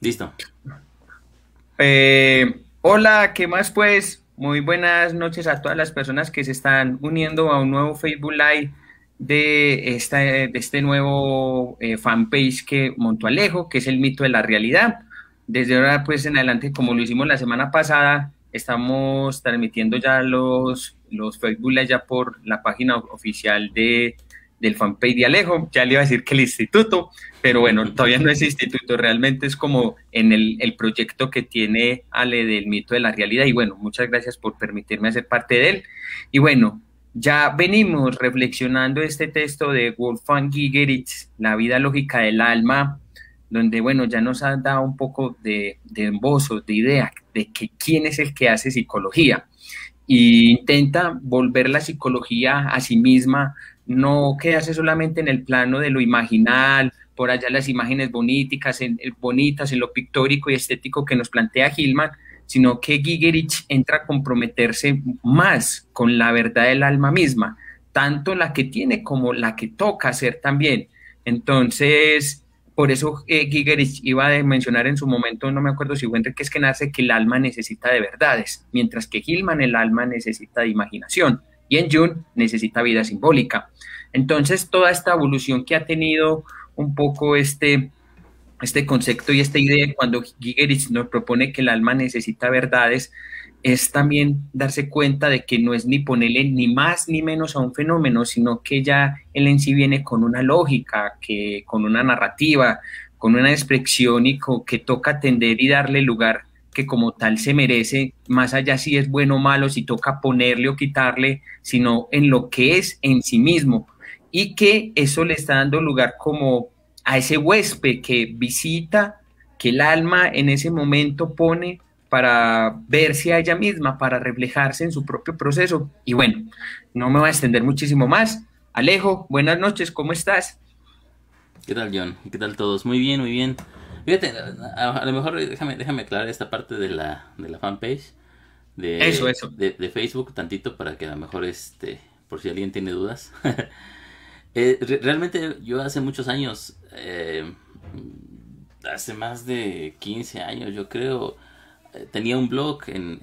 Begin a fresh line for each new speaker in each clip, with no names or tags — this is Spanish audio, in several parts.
Listo.
Hola, ¿qué más pues? Muy buenas noches a todas las personas que se están uniendo a un nuevo Facebook Live de este nuevo fanpage que montó Alejo, que es el mito de la realidad. Desde ahora pues en adelante, como lo hicimos la semana pasada, estamos transmitiendo ya los Facebook Live ya por la página oficial del fanpage de Alejo. Ya le iba a decir que el instituto, pero bueno, todavía no es instituto, realmente es como en el proyecto que tiene Ale del mito de la realidad. Y bueno, muchas gracias por permitirme hacer parte de él. Y bueno, ya venimos reflexionando este texto de Wolfgang Gigerich, La vida lógica del alma, donde, bueno, ya nos ha dado un poco de embozos, de idea de que quién es el que hace psicología. Y intenta volver la psicología a sí misma, no quedarse solamente en el plano de lo imaginal, por allá las imágenes bonitas en lo pictórico y estético que nos plantea Hillman, sino que Gigerich entra a comprometerse más con la verdad del alma misma, tanto la que tiene como la que toca hacer también. Entonces, por eso Gigerich iba a mencionar en su momento, no me acuerdo si fue Enrique Eskenazi, que el alma necesita de verdades, mientras que Hillman el alma necesita de imaginación y en Jung necesita vida simbólica. Entonces, toda esta evolución que ha tenido un poco este concepto y esta idea cuando Gigerich nos propone que el alma necesita verdades, es también darse cuenta de que no es ni ponerle ni más ni menos a un fenómeno, sino que ya él en sí viene con una lógica, con una narrativa, con una expresión y que toca atender y darle lugar que como tal se merece, más allá si es bueno o malo, si toca ponerle o quitarle, sino en lo que es en sí mismo. Y que eso le está dando lugar como a ese huésped que visita, que el alma en ese momento pone para verse a ella misma, para reflejarse en su propio proceso. Y bueno, no me voy a extender muchísimo más. Alejo, buenas noches, ¿cómo estás?
¿Qué tal, John? ¿Qué tal todos? Muy bien, muy bien. Fíjate, a lo mejor déjame aclarar esta parte de la fanpage
Eso.
de Facebook tantito para que a lo mejor por si alguien tiene dudas. Realmente yo hace muchos años, hace más de 15 años yo creo, tenía un blog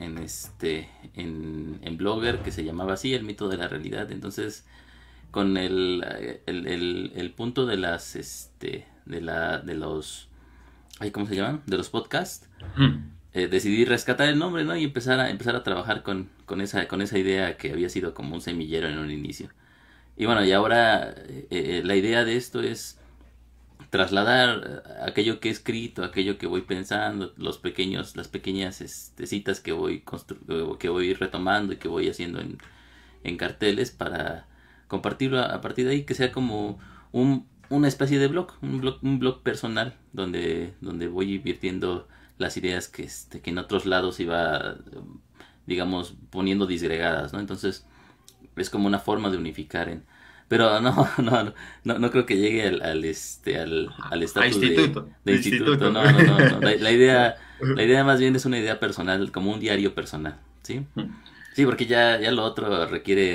en Blogger que se llamaba así, El mito de la realidad. Entonces, con el punto de las, de los, ay, ¿cómo se llaman? De los podcasts,
Mm.
decidí rescatar el nombre, ¿no? Y empezar a trabajar con esa idea que había sido como un semillero en un inicio. Y bueno, y ahora la idea de esto es trasladar aquello que he escrito, aquello que voy pensando, las pequeñas citas que voy retomando y que voy haciendo en carteles para compartirlo a partir de ahí, que sea como una especie de blog personal donde voy virtiendo las ideas que en otros lados iba, digamos, poniendo disgregadas, ¿no? Entonces es como una forma de unificar pero no, no creo que llegue al
A
estatus
instituto,
de instituto.
instituto.
No. La idea más bien es una idea personal, como un diario personal, ¿sí? Sí, porque ya lo otro requiere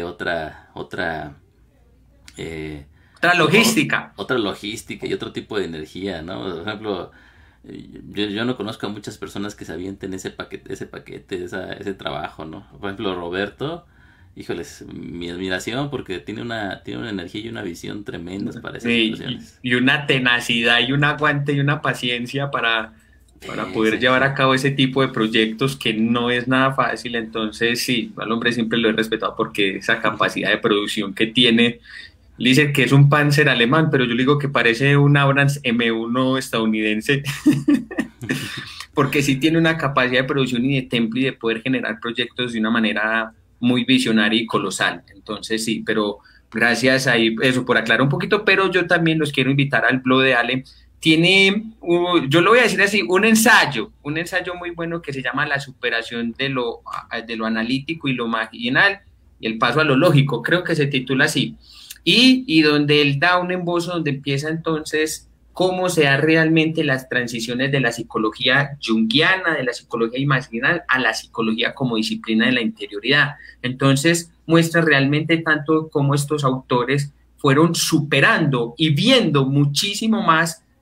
eh,
Otra logística.
otra logística y otro tipo de energía, ¿no? Por ejemplo, yo no conozco a muchas personas que se avienten ese paquete, ese trabajo, ¿no? Por ejemplo, Roberto, híjoles, mi admiración porque tiene una energía y una visión tremendas para esas situaciones.
Y una tenacidad y un aguante y una paciencia para
Sí,
poder
sí,
llevar
sí.
a cabo ese tipo de proyectos que no es nada fácil. Entonces, sí, al hombre siempre lo he respetado porque esa capacidad de producción que tiene, le dicen que es un Panzer alemán, pero yo le digo que parece un Abrams M1 estadounidense, porque sí tiene una capacidad de producción y de temple y de poder generar proyectos de una manera muy visionaria y colosal. Entonces, sí, pero gracias ahí, eso por aclarar un poquito, pero yo también los quiero invitar al blog de Ale. Tiene, yo lo voy a decir así, un ensayo muy bueno que se llama La superación de lo analítico y lo marginal y el paso a lo lógico, creo que se titula así. Y donde él da un embozo donde empieza entonces cómo se dan realmente las transiciones de la psicología junguiana, de la psicología imaginal, a la psicología como disciplina de la interioridad. Entonces, muestra realmente tanto cómo estos autores fueron superando y viendo muchísimo más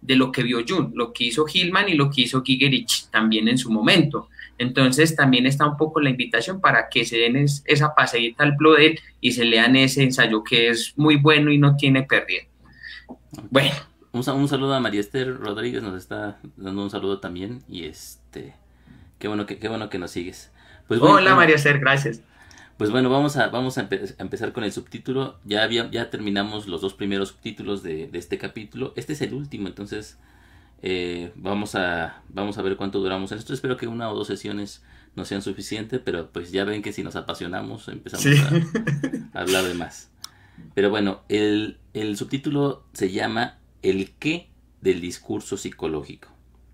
de lo que vio Jung, lo que hizo Hillman y lo que hizo Gigerich también en su momento. Entonces también está un poco la invitación para que se den esa paseíta al Plodel y se lean ese ensayo que es muy bueno y no tiene pérdida.
Okay.
Bueno.
Un saludo a María Esther Rodríguez, nos está dando un saludo también y qué bueno que nos sigues. Pues
Hola María Esther, gracias.
Pues bueno, vamos a empezar con el subtítulo. Ya terminamos los dos primeros subtítulos de este capítulo. Este es el último, entonces vamos a ver cuánto duramos en esto. Espero que una o dos sesiones no sean suficientes, pero pues ya ven que si nos apasionamos empezamos a hablar de más. Pero bueno, el subtítulo se llama El qué del discurso psicológico.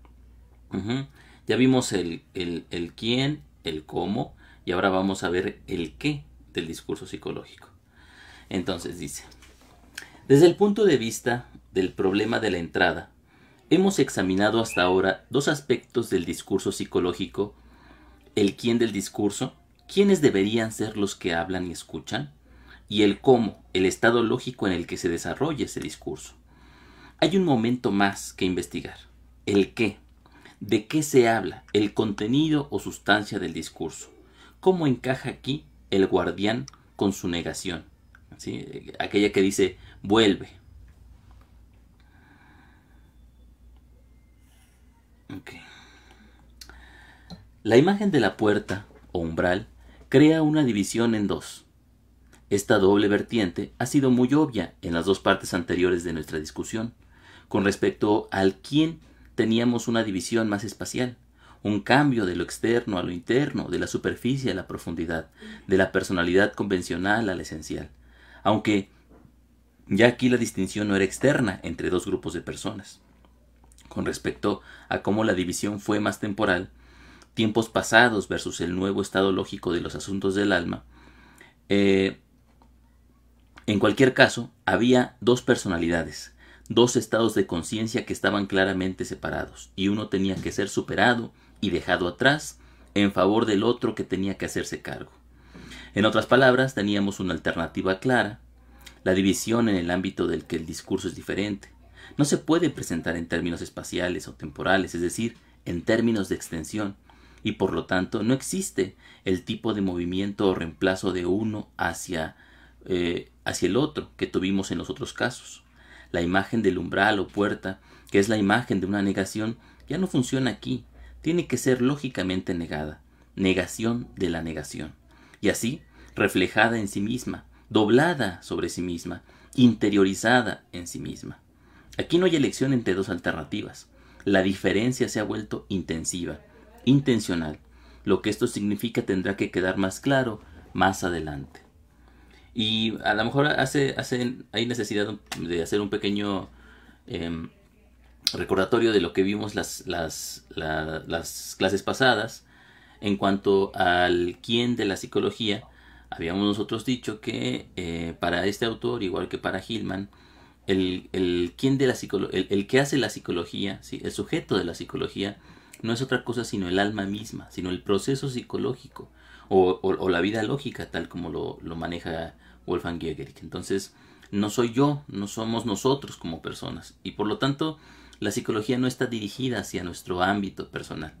Ya vimos el quién, el cómo, y ahora vamos a ver el qué del discurso psicológico. Entonces dice, desde el punto de vista del problema de la entrada, hemos examinado hasta ahora dos aspectos del discurso psicológico: el quién del discurso, quiénes deberían ser los que hablan y escuchan, y el cómo, el estado lógico en el que se desarrolla ese discurso. Hay un momento más que investigar: el qué. ¿De qué se habla? El contenido o sustancia del discurso. ¿Cómo encaja aquí el guardián con su negación? ¿Sí? Aquella que dice, vuelve. Okay. La imagen de la puerta o umbral crea una división en dos. Esta doble vertiente ha sido muy obvia en las dos partes anteriores de nuestra discusión. Con respecto al quién, teníamos una división más espacial, un cambio de lo externo a lo interno, de la superficie a la profundidad, de la personalidad convencional a la esencial, aunque ya aquí la distinción no era externa entre dos grupos de personas. Con respecto a cómo la división fue más temporal, tiempos pasados versus el nuevo estado lógico de los asuntos del alma, en cualquier caso, había dos personalidades, dos estados de conciencia que estaban claramente separados, y uno tenía que ser superado y dejado atrás en favor del otro que tenía que hacerse cargo. En otras palabras, teníamos una alternativa clara: la división en el ámbito del que el discurso es diferente. No se puede presentar en términos espaciales o temporales, es decir, en términos de extensión, y por lo tanto no existe el tipo de movimiento o reemplazo de uno hacia el otro que tuvimos en los otros casos. La imagen del umbral o puerta, que es la imagen de una negación, ya no funciona aquí. Tiene que ser lógicamente negada, negación de la negación, y así reflejada en sí misma, doblada sobre sí misma, interiorizada en sí misma. Aquí no hay elección entre dos alternativas. La diferencia se ha vuelto intensiva, intencional. Lo que esto significa tendrá que quedar más claro más adelante. Y a lo mejor hay necesidad de hacer un pequeño recordatorio de lo que vimos las clases pasadas. En cuanto al quién de la psicología, habíamos nosotros dicho que para este autor, igual que para Hillman, el quién de la el que hace la psicología, ¿sí? El sujeto de la psicología no es otra cosa sino el alma misma, sino el proceso psicológico o la vida lógica, tal como lo maneja Wolfgang Gigerich. Entonces, no soy yo, no somos nosotros como personas, y por lo tanto la psicología no está dirigida hacia nuestro ámbito personal.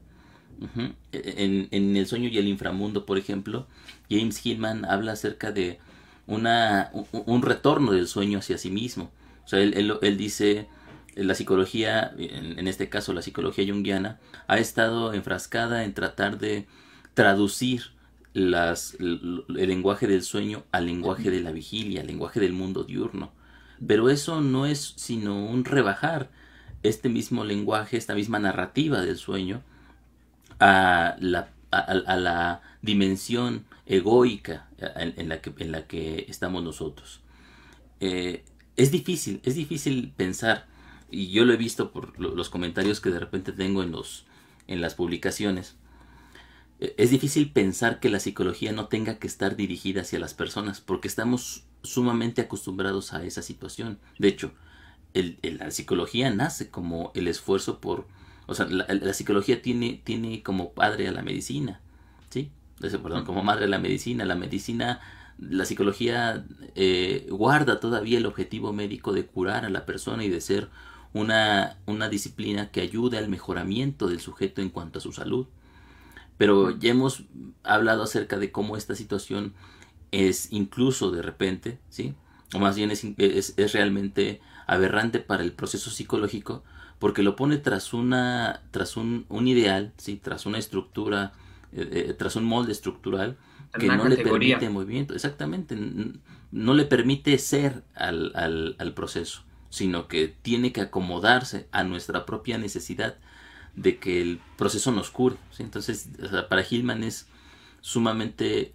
En El sueño y el inframundo, por ejemplo, James Hillman habla acerca de un retorno del sueño hacia sí mismo. O sea, él dice, la psicología, en este caso la psicología junguiana, ha estado enfrascada en tratar de traducir el lenguaje del sueño al lenguaje de la vigilia, al lenguaje del mundo diurno. Pero eso no es sino un rebajar este mismo lenguaje, esta misma narrativa del sueño a la dimensión egoica en la que estamos nosotros. Es difícil pensar, y yo lo he visto por los comentarios que de repente tengo en las publicaciones. Es difícil pensar que la psicología no tenga que estar dirigida hacia las personas, porque estamos sumamente acostumbrados a esa situación. De hecho, la psicología nace como el esfuerzo por... O sea, la psicología tiene como padre a la medicina, ¿sí? Perdón, como madre a la medicina. La psicología guarda todavía el objetivo médico de curar a la persona y de ser una disciplina que ayude al mejoramiento del sujeto en cuanto a su salud. Pero ya hemos hablado acerca de cómo esta situación es incluso de repente, ¿sí? O más bien es realmente aberrante para el proceso psicológico, porque lo pone tras un ideal, ¿sí? Tras una estructura, tras un molde estructural que
una
no le
categoría.
permite movimiento, exactamente, no le permite ser al proceso, sino que tiene que acomodarse a nuestra propia necesidad de que el proceso nos cure, ¿sí? Entonces, o sea, para Hillman es sumamente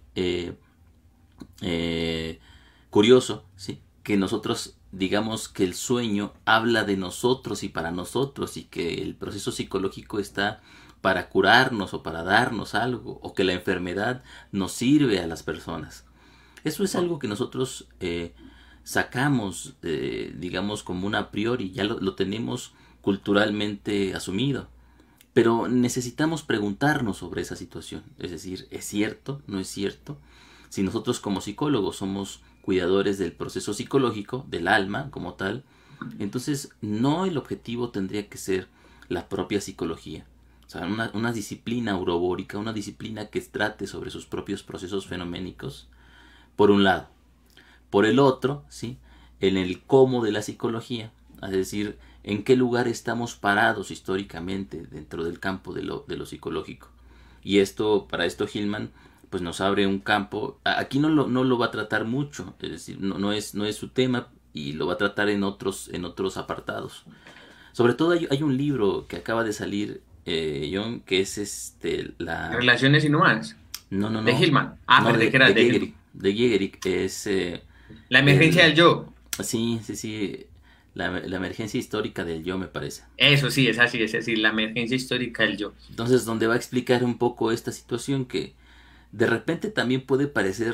curioso, ¿sí? Que nosotros digamos que el sueño habla de nosotros y para nosotros, y que el proceso psicológico está para curarnos o para darnos algo, o que la enfermedad nos sirve a las personas. Eso es algo que nosotros sacamos, digamos, como un a priori, ya lo tenemos culturalmente asumido. Pero necesitamos preguntarnos sobre esa situación. Es decir, ¿es cierto? ¿No es cierto? Si nosotros como psicólogos somos cuidadores del proceso psicológico, del alma como tal, entonces no el objetivo tendría que ser la propia psicología. O sea, una disciplina aurobórica, una disciplina que trate sobre sus propios procesos fenoménicos, por un lado. Por el otro, ¿sí? En el cómo de la psicología, es decir, en qué lugar estamos parados históricamente dentro del campo de lo psicológico. Y para esto Hillman pues nos abre un campo. Aquí no lo va a tratar mucho, es decir, no es su tema, y lo va a tratar en otros apartados. Sobre todo hay un libro que acaba de salir, John, que es
Relaciones inhumanas.
no,
De Hillman.
no,
Pensé que era de Hillman.
De Gigerik, es
La emergencia
el,
del yo.
sí, la emergencia histórica del yo, me parece.
Eso sí, es así, la emergencia histórica del yo.
Entonces, donde va a explicar un poco esta situación que de repente también puede parecer,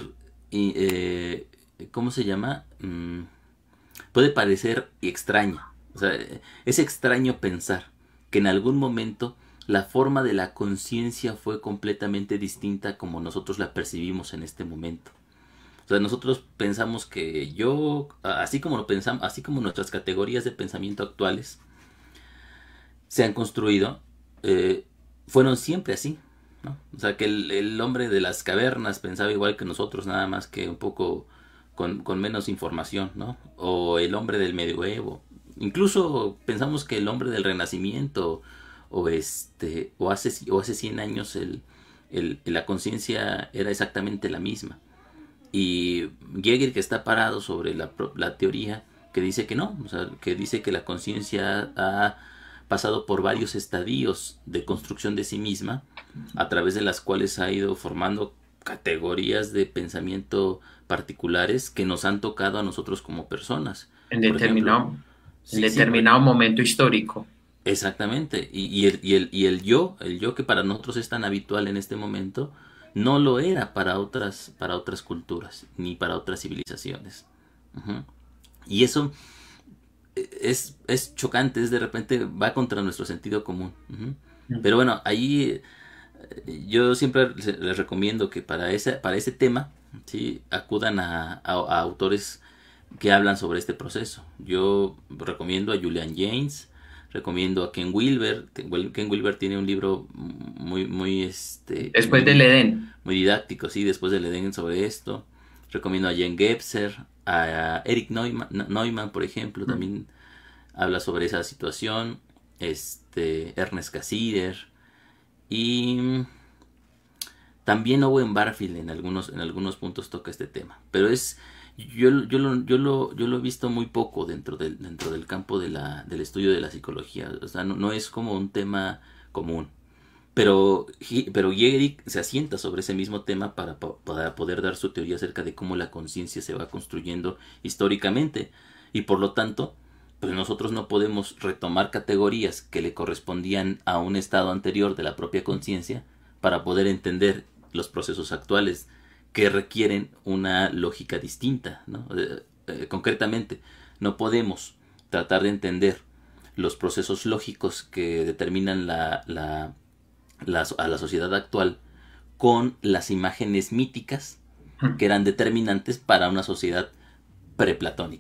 ¿cómo se llama? Puede parecer extraña. O sea, es extraño pensar que en algún momento la forma de la conciencia fue completamente distinta como nosotros la percibimos en este momento. O sea, nosotros pensamos que yo, así como lo pensamos, así como nuestras categorías de pensamiento actuales se han construido, fueron siempre así, ¿no? O sea, que el hombre de las cavernas pensaba igual que nosotros, nada más que un poco con menos información, ¿no? O el hombre del medioevo. Incluso pensamos que el hombre del Renacimiento o hace 100 años la conciencia era exactamente la misma. Y Jäger, que está parado sobre la teoría que dice que no, o sea, que dice que la conciencia ha pasado por varios estadios de construcción de sí misma, a través de las cuales ha ido formando categorías de pensamiento particulares que nos han tocado a nosotros como personas.
En
Por ejemplo,
determinado momento histórico.
exactamente. Y el yo que para nosotros es tan habitual en este momento, no lo era para otras culturas, ni para otras civilizaciones. Ujú. Y eso es chocante, de repente va contra nuestro sentido común. Ujú. Pero bueno, ahí yo siempre les recomiendo que para ese tema, ¿sí? Acudan a autores que hablan sobre este proceso. Yo recomiendo a Julian Jaynes, recomiendo a Ken Wilber. Ken Wilber tiene un libro
Después del Edén.
muy didáctico, sí, después del Edén, sobre esto. Recomiendo a Jen Gebser, a Eric Neumann, por ejemplo, también habla sobre esa situación. Ernest Cassirer, y también Owen Barfield en algunos puntos toca este tema, pero yo lo he visto muy poco dentro del campo del estudio de la psicología. O sea, no es como un tema común, pero Jägerich se asienta sobre ese mismo tema para poder dar su teoría acerca de cómo la conciencia se va construyendo históricamente, y por lo tanto pues nosotros no podemos retomar categorías que le correspondían a un estado anterior de la propia conciencia para poder entender los procesos actuales, que requieren una lógica distinta, ¿no? Concretamente, no podemos tratar de entender los procesos lógicos que determinan a la sociedad actual con las imágenes míticas que eran determinantes para una sociedad preplatónica.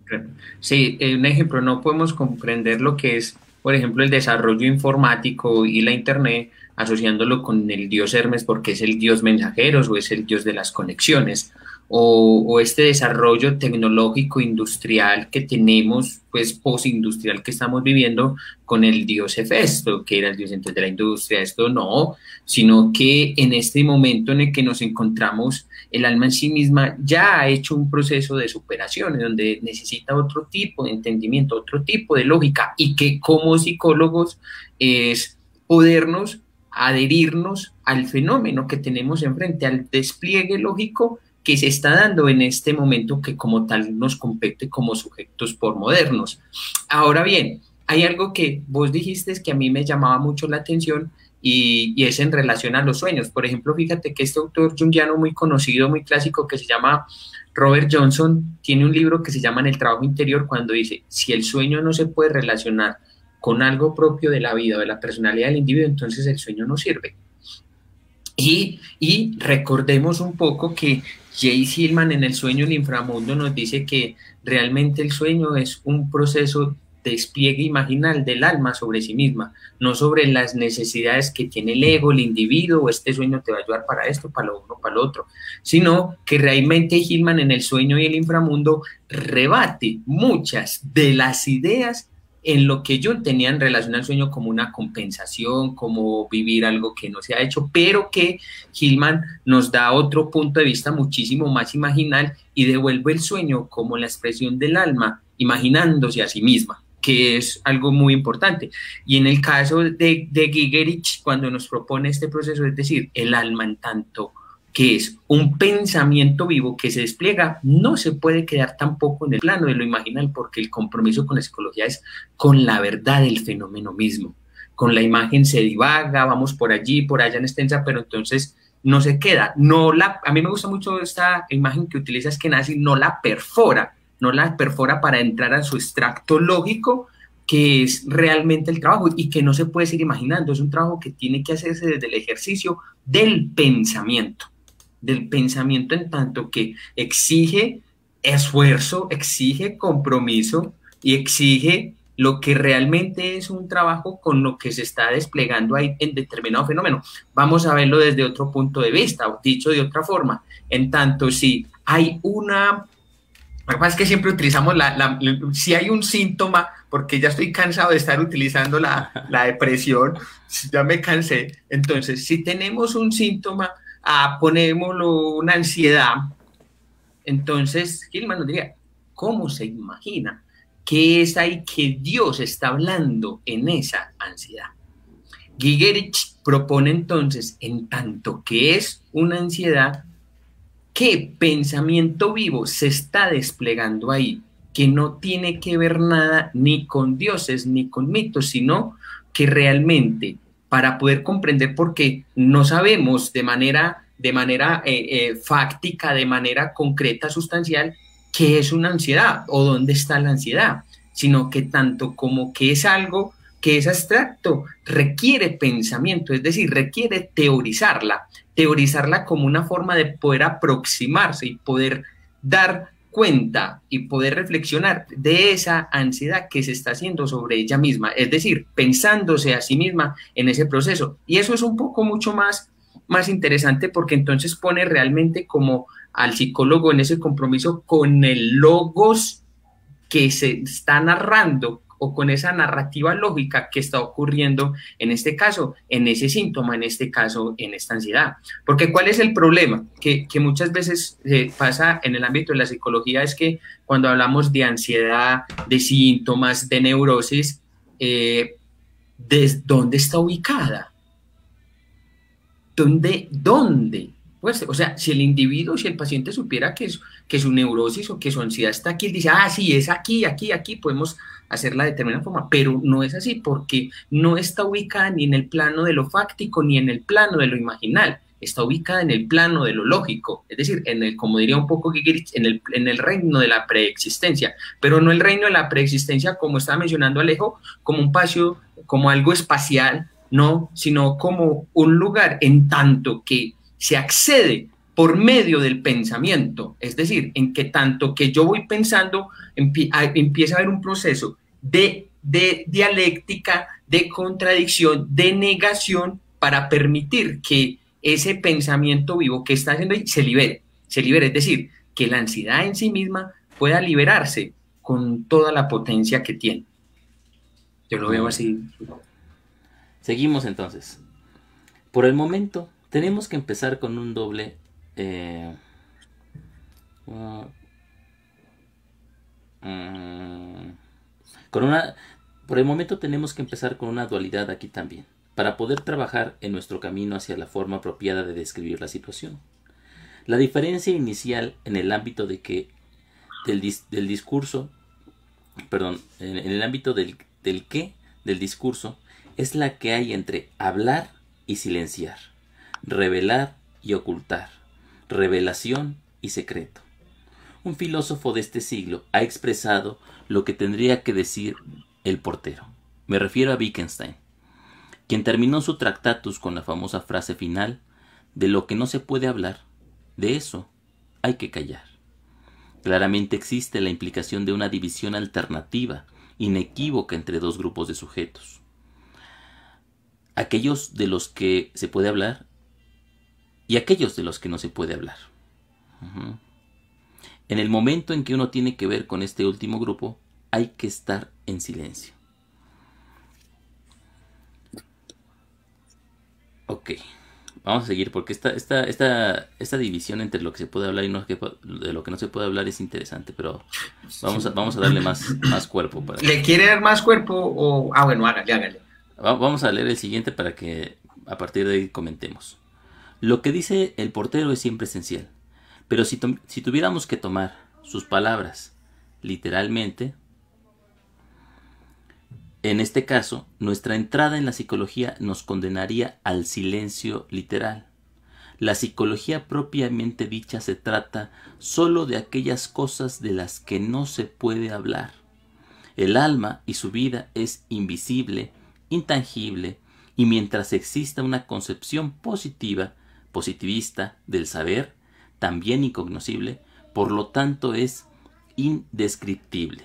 Sí, un ejemplo, no podemos comprender lo que es, por ejemplo, el desarrollo informático y la Internet asociándolo con el dios Hermes porque es el dios mensajeros o es el dios de las conexiones, o este desarrollo tecnológico industrial que tenemos, pues postindustrial que estamos viviendo con el dios Hefesto, que era el dios entonces de la industria. Esto no, sino que en este momento en el que nos encontramos, el alma en sí misma ya ha hecho un proceso de superación en donde necesita otro tipo de entendimiento, otro tipo de lógica, y que como psicólogos es podernos adherirnos al fenómeno que tenemos enfrente, al despliegue lógico que se está dando en este momento que como tal nos compete como sujetos por modernos. Ahora bien, hay algo que vos dijiste que a mí me llamaba mucho la atención y es en relación a los sueños. Por ejemplo, fíjate que este autor junguiano muy conocido, muy clásico, que se llama Robert Johnson, tiene un libro que se llama En el trabajo interior, cuando dice, si el sueño no se puede relacionar con algo propio de la vida o de la personalidad del individuo, entonces el sueño no sirve. Y recordemos un poco que Jay Hillman en El sueño el inframundo nos dice que realmente el sueño es un proceso de despliegue imaginal del alma sobre sí misma, no sobre las necesidades que tiene el ego, el individuo, o este sueño te va a ayudar para esto, para lo uno, para lo otro, sino que realmente Hillman en El sueño y el inframundo rebate muchas de las ideas en lo que yo tenía en relación al sueño como una compensación, como vivir algo que no se ha hecho, pero que Hillman nos da otro punto de vista muchísimo más imaginal y devuelve el sueño como la expresión del alma imaginándose a sí misma, que es algo muy importante. Y en el caso de Gigerich, cuando nos propone este proceso, es decir, el alma en tanto que es un pensamiento vivo que se despliega, no se puede quedar tampoco en el plano de lo imaginal, porque el compromiso con la psicología es con la verdad del fenómeno mismo. Con la imagen se divaga, vamos por allí, por allá en extensa, pero entonces no se queda. A mí me gusta mucho esta imagen que utilizas, que nace, no la perfora para entrar a su extracto lógico, que es realmente el trabajo y que no se puede seguir imaginando. Es un trabajo que tiene que hacerse desde el ejercicio del pensamiento en tanto que exige esfuerzo, exige compromiso y exige lo que realmente es un trabajo con lo que se está desplegando ahí en determinado fenómeno. Vamos a verlo desde otro punto de vista, o dicho de otra forma, en tanto si hay una... Lo que pasa es que siempre utilizamos si hay un síntoma, porque ya estoy cansado de estar utilizando la depresión, ya me cansé. Entonces, si tenemos un síntoma, ponémoslo una ansiedad, entonces Hillman nos diría, ¿cómo se imagina? ¿Qué es ahí que Dios está hablando en esa ansiedad? Gigerich propone entonces, en tanto que es una ansiedad, ¿qué pensamiento vivo se está desplegando ahí? Que no tiene que ver nada ni con dioses ni con mitos, sino que realmente para poder comprender, porque no sabemos de manera fáctica, de manera concreta, sustancial, qué es una ansiedad o dónde está la ansiedad, sino que tanto como que es algo que es abstracto, requiere pensamiento, es decir, requiere teorizarla como una forma de poder aproximarse y poder dar cuenta y poder reflexionar de esa ansiedad que se está haciendo sobre ella misma, es decir, pensándose a sí misma en ese proceso. Y eso es un poco mucho más interesante, porque entonces pone realmente como al psicólogo en ese compromiso con el logos que se está narrando o con esa narrativa lógica que está ocurriendo en este caso, en ese síntoma, en este caso, en esta ansiedad. Porque ¿cuál es el problema? Que muchas veces pasa en el ámbito de la psicología, es que cuando hablamos de ansiedad, de síntomas, de neurosis, ¿dónde está ubicada? ¿Dónde? Pues, o sea, si el individuo, si el paciente supiera que su neurosis o que su ansiedad está aquí, él dice, sí, es aquí, podemos hacerla de determinada forma, pero no es así, porque no está ubicada ni en el plano de lo fáctico ni en el plano de lo imaginal, está ubicada en el plano de lo lógico, es decir, como diría un poco Gigerich, en el reino de la preexistencia, pero no el reino de la preexistencia, como estaba mencionando Alejo, como un espacio, como algo espacial, no, sino como un lugar en tanto que se accede por medio del pensamiento, es decir, en que tanto que yo voy pensando, empieza a haber un proceso de dialéctica, de contradicción, de negación, para permitir que ese pensamiento vivo que está haciendo ahí se libere, es decir, que la ansiedad en sí misma pueda liberarse con toda la potencia que tiene. Yo lo veo así.
Seguimos entonces. Por el momento, tenemos que empezar con un doble... por el momento tenemos que empezar con una dualidad aquí también, para poder trabajar en nuestro camino hacia la forma apropiada de describir la situación. La diferencia inicial en el ámbito del discurso, en el ámbito del discurso, es la que hay entre hablar y silenciar, revelar y ocultar, revelación y secreto. Un filósofo de este siglo ha expresado lo que tendría que decir el portero. Me refiero a Wittgenstein, quien terminó su Tractatus con la famosa frase final: de lo que no se puede hablar, de eso hay que callar. Claramente existe la implicación de una división alternativa, inequívoca entre dos grupos de sujetos. Aquellos de los que se puede hablar y aquellos de los que no se puede hablar. En el momento en que uno tiene que ver con este último grupo, hay que estar en silencio. Ok, vamos a seguir porque esta división entre lo que se puede hablar y de lo que no se puede hablar es interesante, pero vamos a darle más cuerpo.
¿Le quiere dar más cuerpo o...? Bueno, hágale.
Vamos a leer el siguiente para que a partir de ahí comentemos. Lo que dice el portero es siempre esencial, pero si tuviéramos que tomar sus palabras literalmente, en este caso, nuestra entrada en la psicología nos condenaría al silencio literal. La psicología propiamente dicha se trata solo de aquellas cosas de las que no se puede hablar. El alma y su vida es invisible, intangible, y mientras exista una concepción positivista del saber, también incognoscible, por lo tanto es indescriptible.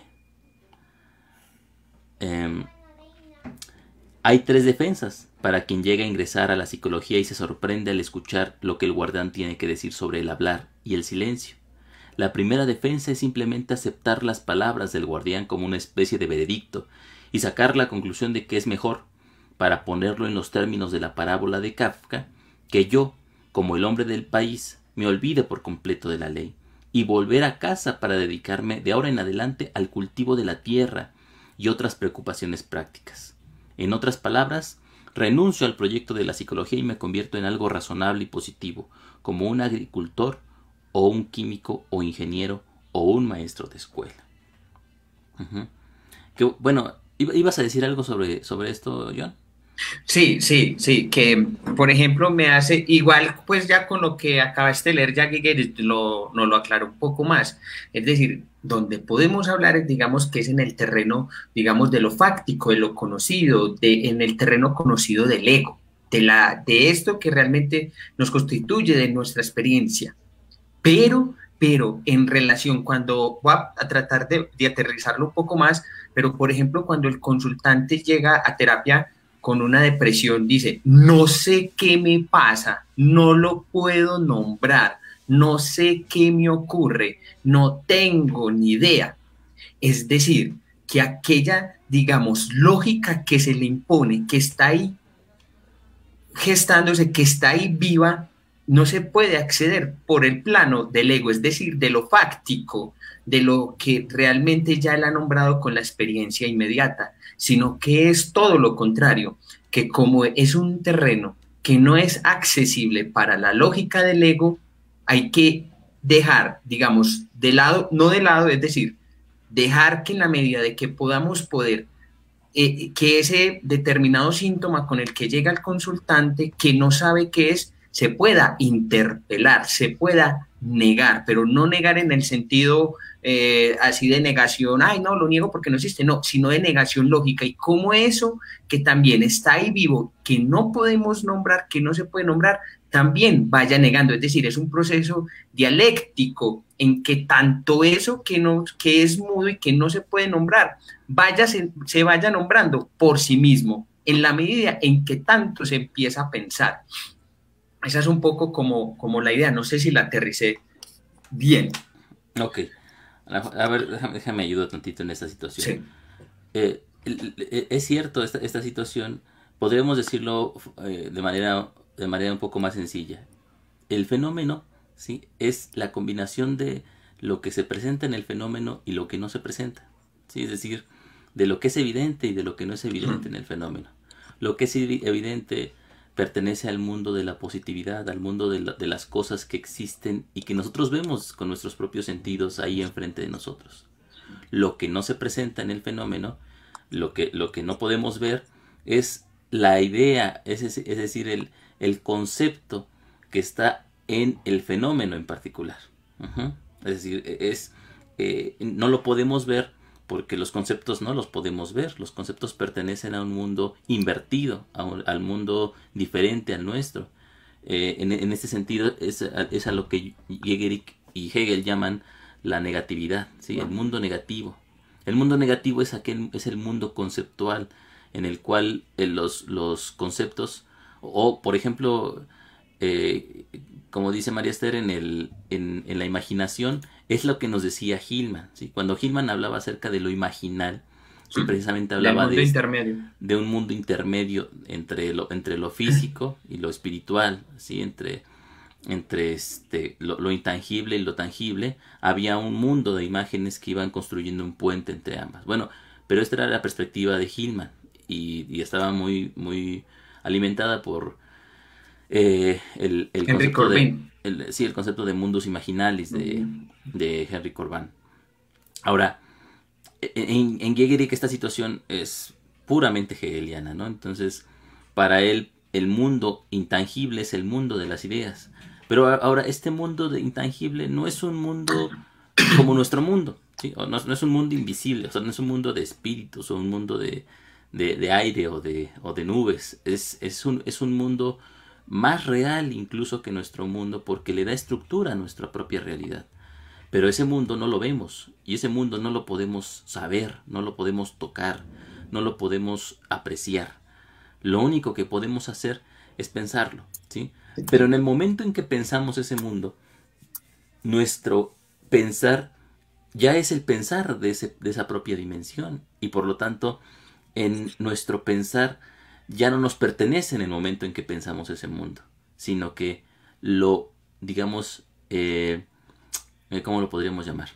Hay tres defensas para quien llega a ingresar a la psicología y se sorprende al escuchar lo que el guardián tiene que decir sobre el hablar y el silencio. La primera defensa es simplemente aceptar las palabras del guardián como una especie de veredicto y sacar la conclusión de que es mejor, para ponerlo en los términos de la parábola de Kafka, que yo, como el hombre del país, me olvide por completo de la ley y volver a casa para dedicarme de ahora en adelante al cultivo de la tierra y otras preocupaciones prácticas. En otras palabras, renuncio al proyecto de la psicología y me convierto en algo razonable y positivo, como un agricultor o un químico o ingeniero o un maestro de escuela. Bueno, ¿ibas a decir algo sobre esto, John?
Sí, que por ejemplo me hace igual, pues ya con lo que acabaste de leer, ya que nos lo aclaró un poco más. Es decir, donde podemos hablar, digamos que es en el terreno, digamos, de lo fáctico, de lo conocido, en el terreno conocido del ego, de esto que realmente nos constituye, de nuestra experiencia. Pero en relación, cuando voy a tratar de aterrizarlo un poco más, pero por ejemplo, cuando el consultante llega a terapia con una depresión, dice, no sé qué me pasa, no lo puedo nombrar, no sé qué me ocurre, no tengo ni idea. Es decir, que aquella, digamos, lógica que se le impone, que está ahí gestándose, que está ahí viva, no se puede acceder por el plano del ego, es decir, de lo fáctico, de lo que realmente ya él ha nombrado con la experiencia inmediata, sino que es todo lo contrario, que como es un terreno que no es accesible para la lógica del ego, hay que dejar, digamos, de lado, no de lado, es decir, dejar que en la medida de que podamos que ese determinado síntoma con el que llega el consultante, que no sabe qué es, se pueda interpelar, se pueda negar, pero no negar en el sentido así de negación, ay, no, lo niego porque no existe, no, sino de negación lógica. Y cómo eso, que también está ahí vivo, que no podemos nombrar, que no se puede nombrar, también vaya negando. Es decir, es un proceso dialéctico en que tanto eso que es mudo y que no se puede nombrar, se vaya nombrando por sí mismo, en la medida en que tanto se empieza a pensar. Esa es un poco como la idea, no sé si la aterricé bien.
Ok. A ver, déjame ayudar tantito en esta situación.
Sí.
Es cierto, esta situación, podríamos decirlo de manera un poco más sencilla. El fenómeno, ¿sí? Es la combinación de lo que se presenta en el fenómeno y lo que no se presenta, ¿sí? Es decir, de lo que es evidente y de lo que no es evidente en el fenómeno. Lo que es evidente pertenece al mundo de la positividad, al mundo de las cosas que existen y que nosotros vemos con nuestros propios sentidos ahí enfrente de nosotros. Lo que no se presenta en el fenómeno, lo que no podemos ver, es la idea, es decir, el concepto que está en el fenómeno en particular. Es decir, no lo podemos ver porque los conceptos no los podemos ver. Los conceptos pertenecen a un mundo invertido, al mundo diferente al nuestro. En este sentido es a lo que Jägerich y Hegel llaman la negatividad, ¿sí? El mundo negativo. El mundo negativo es el mundo conceptual en el cual los conceptos, o por ejemplo, como dice María Esther, en la imaginación, es lo que nos decía Hillman, ¿sí? Cuando Hillman hablaba acerca de lo imaginal, sí, precisamente hablaba de un mundo intermedio entre lo físico y lo espiritual, ¿sí? Entre lo intangible y lo tangible, había un mundo de imágenes que iban construyendo un puente entre ambas. Bueno, pero esta era la perspectiva de Hillman y estaba muy, muy alimentada por el concepto el concepto de mundos imaginales de Henry Corbin. Ahora, en Jägerich esta situación es puramente hegeliana, ¿no? Entonces, para él, el mundo intangible es el mundo de las ideas. Pero ahora, este mundo intangible no es un mundo como nuestro mundo, ¿sí? No es un mundo invisible, o sea, no es un mundo de espíritus o un mundo de aire o de nubes. Es un mundo más real incluso que nuestro mundo porque le da estructura a nuestra propia realidad. Pero ese mundo no lo vemos y ese mundo no lo podemos saber, no lo podemos tocar, no lo podemos apreciar. Lo único que podemos hacer es pensarlo, ¿sí? Pero en el momento en que pensamos ese mundo, nuestro pensar ya es el pensar de esa propia dimensión y por lo tanto en nuestro pensar ya no nos pertenece en el momento en que pensamos ese mundo, sino que lo, digamos, ¿cómo lo podríamos llamar?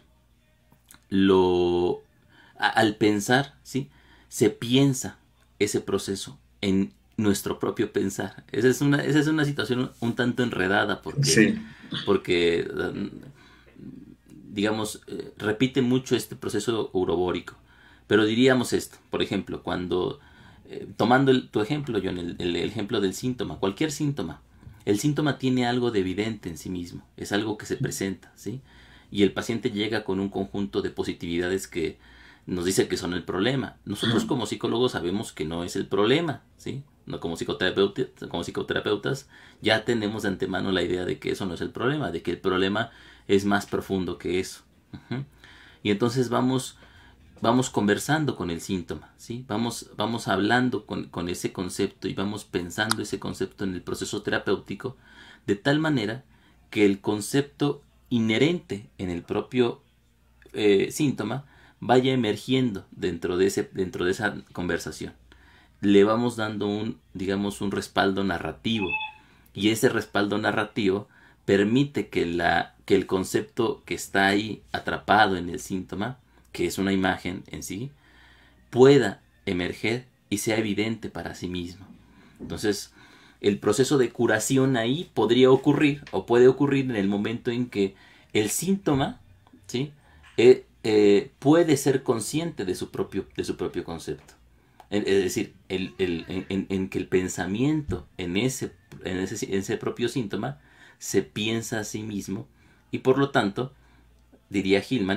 Al pensar, ¿sí? Se piensa ese proceso en nuestro propio pensar. Esa es una situación un tanto enredada porque digamos, repite mucho este proceso urobórico. Pero diríamos esto, por ejemplo, cuando, tomando tu ejemplo, John, el ejemplo del síntoma, cualquier síntoma, el síntoma tiene algo de evidente en sí mismo, es algo que se presenta, ¿sí? Y el paciente llega con un conjunto de positividades que nos dice que son el problema. Nosotros como psicólogos sabemos que no es el problema, ¿sí? No, como psicoterapeutas ya tenemos de antemano la idea de que eso no es el problema, de que el problema es más profundo que eso. Y entonces vamos conversando con el síntoma, ¿sí? Vamos hablando con ese concepto y vamos pensando ese concepto en el proceso terapéutico de tal manera que el concepto inherente en el propio síntoma vaya emergiendo dentro de esa conversación. Le vamos dando un respaldo narrativo y ese respaldo narrativo permite que el concepto que está ahí atrapado en el síntoma, que es una imagen en sí, pueda emerger y sea evidente para sí mismo. Entonces, el proceso de curación ahí podría ocurrir o puede ocurrir en el momento en que el síntoma, ¿sí? Puede ser consciente de su propio concepto. Es decir, en que el pensamiento en ese propio síntoma se piensa a sí mismo y por lo tanto, diría Hillman,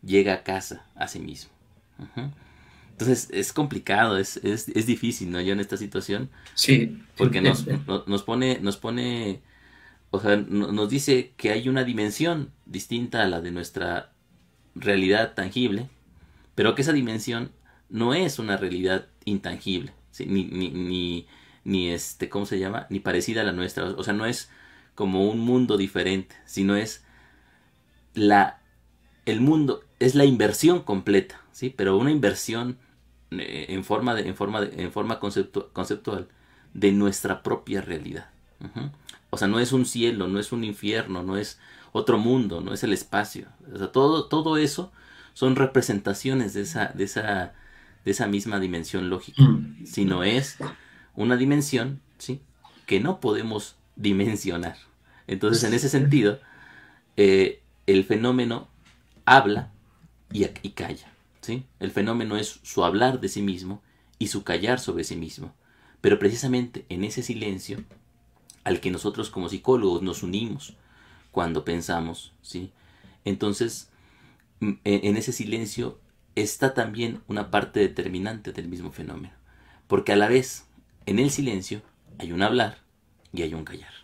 llega a casa a sí mismo. Ujú. Entonces es complicado, es difícil, ¿no? Yo en esta situación,
Sí.
porque nos pone, o sea, nos dice que hay una dimensión distinta a la de nuestra realidad tangible, pero que esa dimensión no es una realidad intangible, ¿sí? Ni ¿cómo se llama? Ni parecida a la nuestra, o sea, no es como un mundo diferente, sino es la, el mundo, es la inversión completa, ¿sí? Pero una inversión en forma conceptual de nuestra propia realidad. Ujú. O sea, no es un cielo, no es un infierno, no es otro mundo, no es el espacio. O sea, todo eso son representaciones de esa misma dimensión lógica, sino es una dimensión, ¿sí? Que no podemos dimensionar. Entonces, en ese sentido, el fenómeno habla y calla, ¿sí? El fenómeno es su hablar de sí mismo y su callar sobre sí mismo. Pero precisamente en ese silencio al que nosotros como psicólogos nos unimos cuando pensamos, ¿sí? Entonces, en ese silencio está también una parte determinante del mismo fenómeno. Porque a la vez, en el silencio, hay un hablar y hay un callar.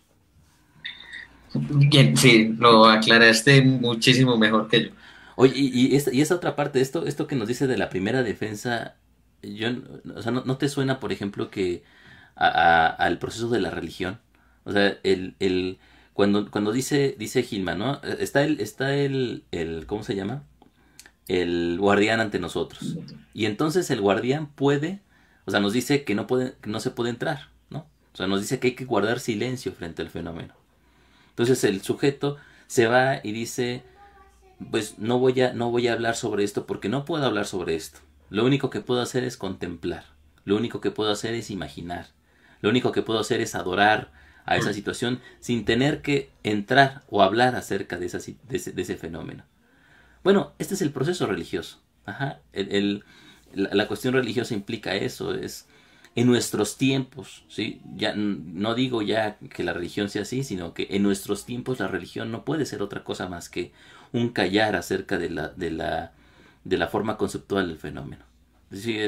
Bien, sí, lo aclaraste muchísimo mejor que yo.
Oye, y esta otra parte, esto que nos dice de la primera defensa, o sea, ¿no te suena, por ejemplo, que al proceso de la religión? O sea, cuando dice Gilman, ¿no? Está el, ¿cómo se llama? El guardián ante nosotros. Y entonces el guardián puede, o sea, nos dice que no se puede entrar, ¿no? O sea, nos dice que hay que guardar silencio frente al fenómeno. Entonces el sujeto se va y dice, pues no voy a hablar sobre esto porque no puedo hablar sobre esto. Lo único que puedo hacer es contemplar. Lo único que puedo hacer es imaginar. Lo único que puedo hacer es adorar a esa situación sin tener que entrar o hablar acerca de ese fenómeno. Bueno, este es el proceso religioso. Ajá. La cuestión religiosa implica eso, es en nuestros tiempos, ¿sí? Ya no digo ya que la religión sea así, sino que en nuestros tiempos la religión no puede ser otra cosa más que un callar acerca de la forma conceptual del fenómeno. Es decir,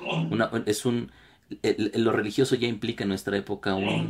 lo religioso ya implica en nuestra época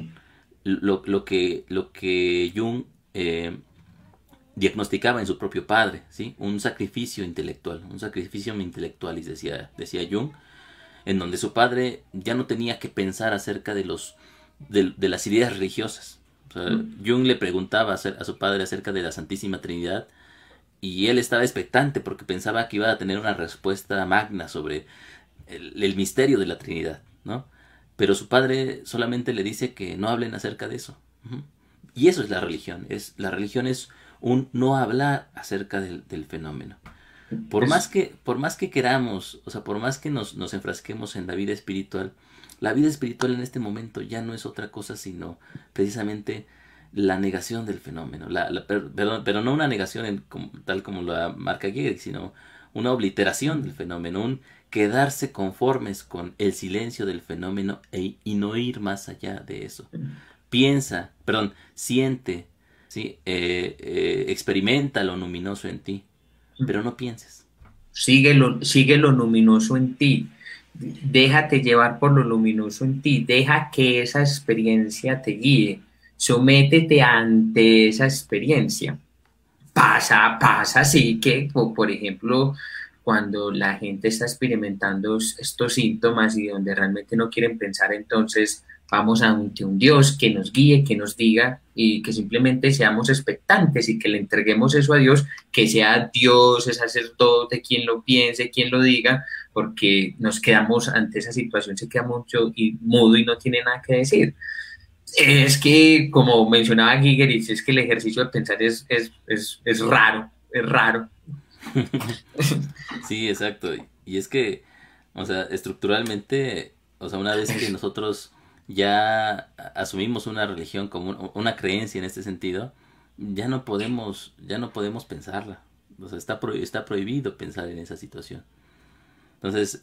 lo que Jung diagnosticaba en su propio padre, ¿sí? Un sacrificio intelectual, y decía Jung, en donde su padre ya no tenía que pensar acerca de las ideas religiosas. O sea, Jung le preguntaba a su padre acerca de la Santísima Trinidad y él estaba expectante porque pensaba que iba a tener una respuesta magna sobre el misterio de la Trinidad, ¿no? Pero su padre solamente le dice que no hablen acerca de eso. Ujú. Y eso es la religión. La religión es un no hablar acerca del fenómeno. Por más que queramos, o sea, por más que nos enfrasquemos en la vida espiritual en este momento ya no es otra cosa sino precisamente la negación del fenómeno. Perdón, pero no una negación tal como la marca Gehrig, sino una obliteración del fenómeno, un quedarse conformes con el silencio del fenómeno y no ir más allá de eso. Siente, ¿sí? Experimenta lo luminoso en ti, pero no pienses.
Sigue lo luminoso en ti. Déjate llevar por lo luminoso en ti. Deja que esa experiencia te guíe. Sométete ante esa experiencia. Pasa, sí que, por ejemplo, cuando la gente está experimentando estos síntomas y donde realmente no quieren pensar, entonces vamos ante un Dios que nos guíe, que nos diga y que simplemente seamos expectantes y que le entreguemos eso a Dios, que sea Dios, el sacerdote, quien lo piense, quien lo diga, porque nos quedamos ante esa situación, se queda mucho y mudo y no tiene nada que decir. Es que, como mencionaba Gigeris, es que el ejercicio de pensar es raro, es raro.
Sí, exacto. Y es que, o sea, estructuralmente, o sea, una vez que nosotros ya asumimos una religión como una creencia en este sentido, ya no podemos pensarla. O sea, está prohibido pensar en esa situación. Entonces,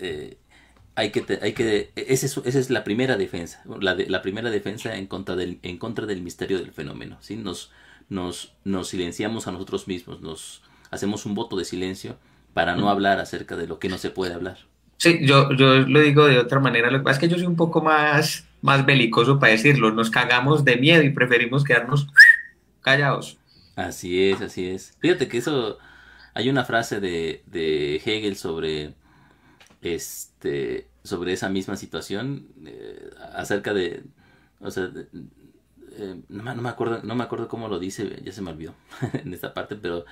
esa es la primera defensa, la primera defensa en contra del misterio del fenómeno, ¿sí? Nos silenciamos a nosotros mismos, nos hacemos un voto de silencio para no hablar acerca de lo que no se puede hablar.
Sí, yo lo digo de otra manera. Lo que pasa es que yo soy un poco más belicoso para decirlo. Nos cagamos de miedo y preferimos quedarnos callados.
Así es, así es. Fíjate que eso, hay una frase de Hegel sobre esa misma situación, acerca de, o sea, no me acuerdo cómo lo dice, ya se me olvidó en esta parte, pero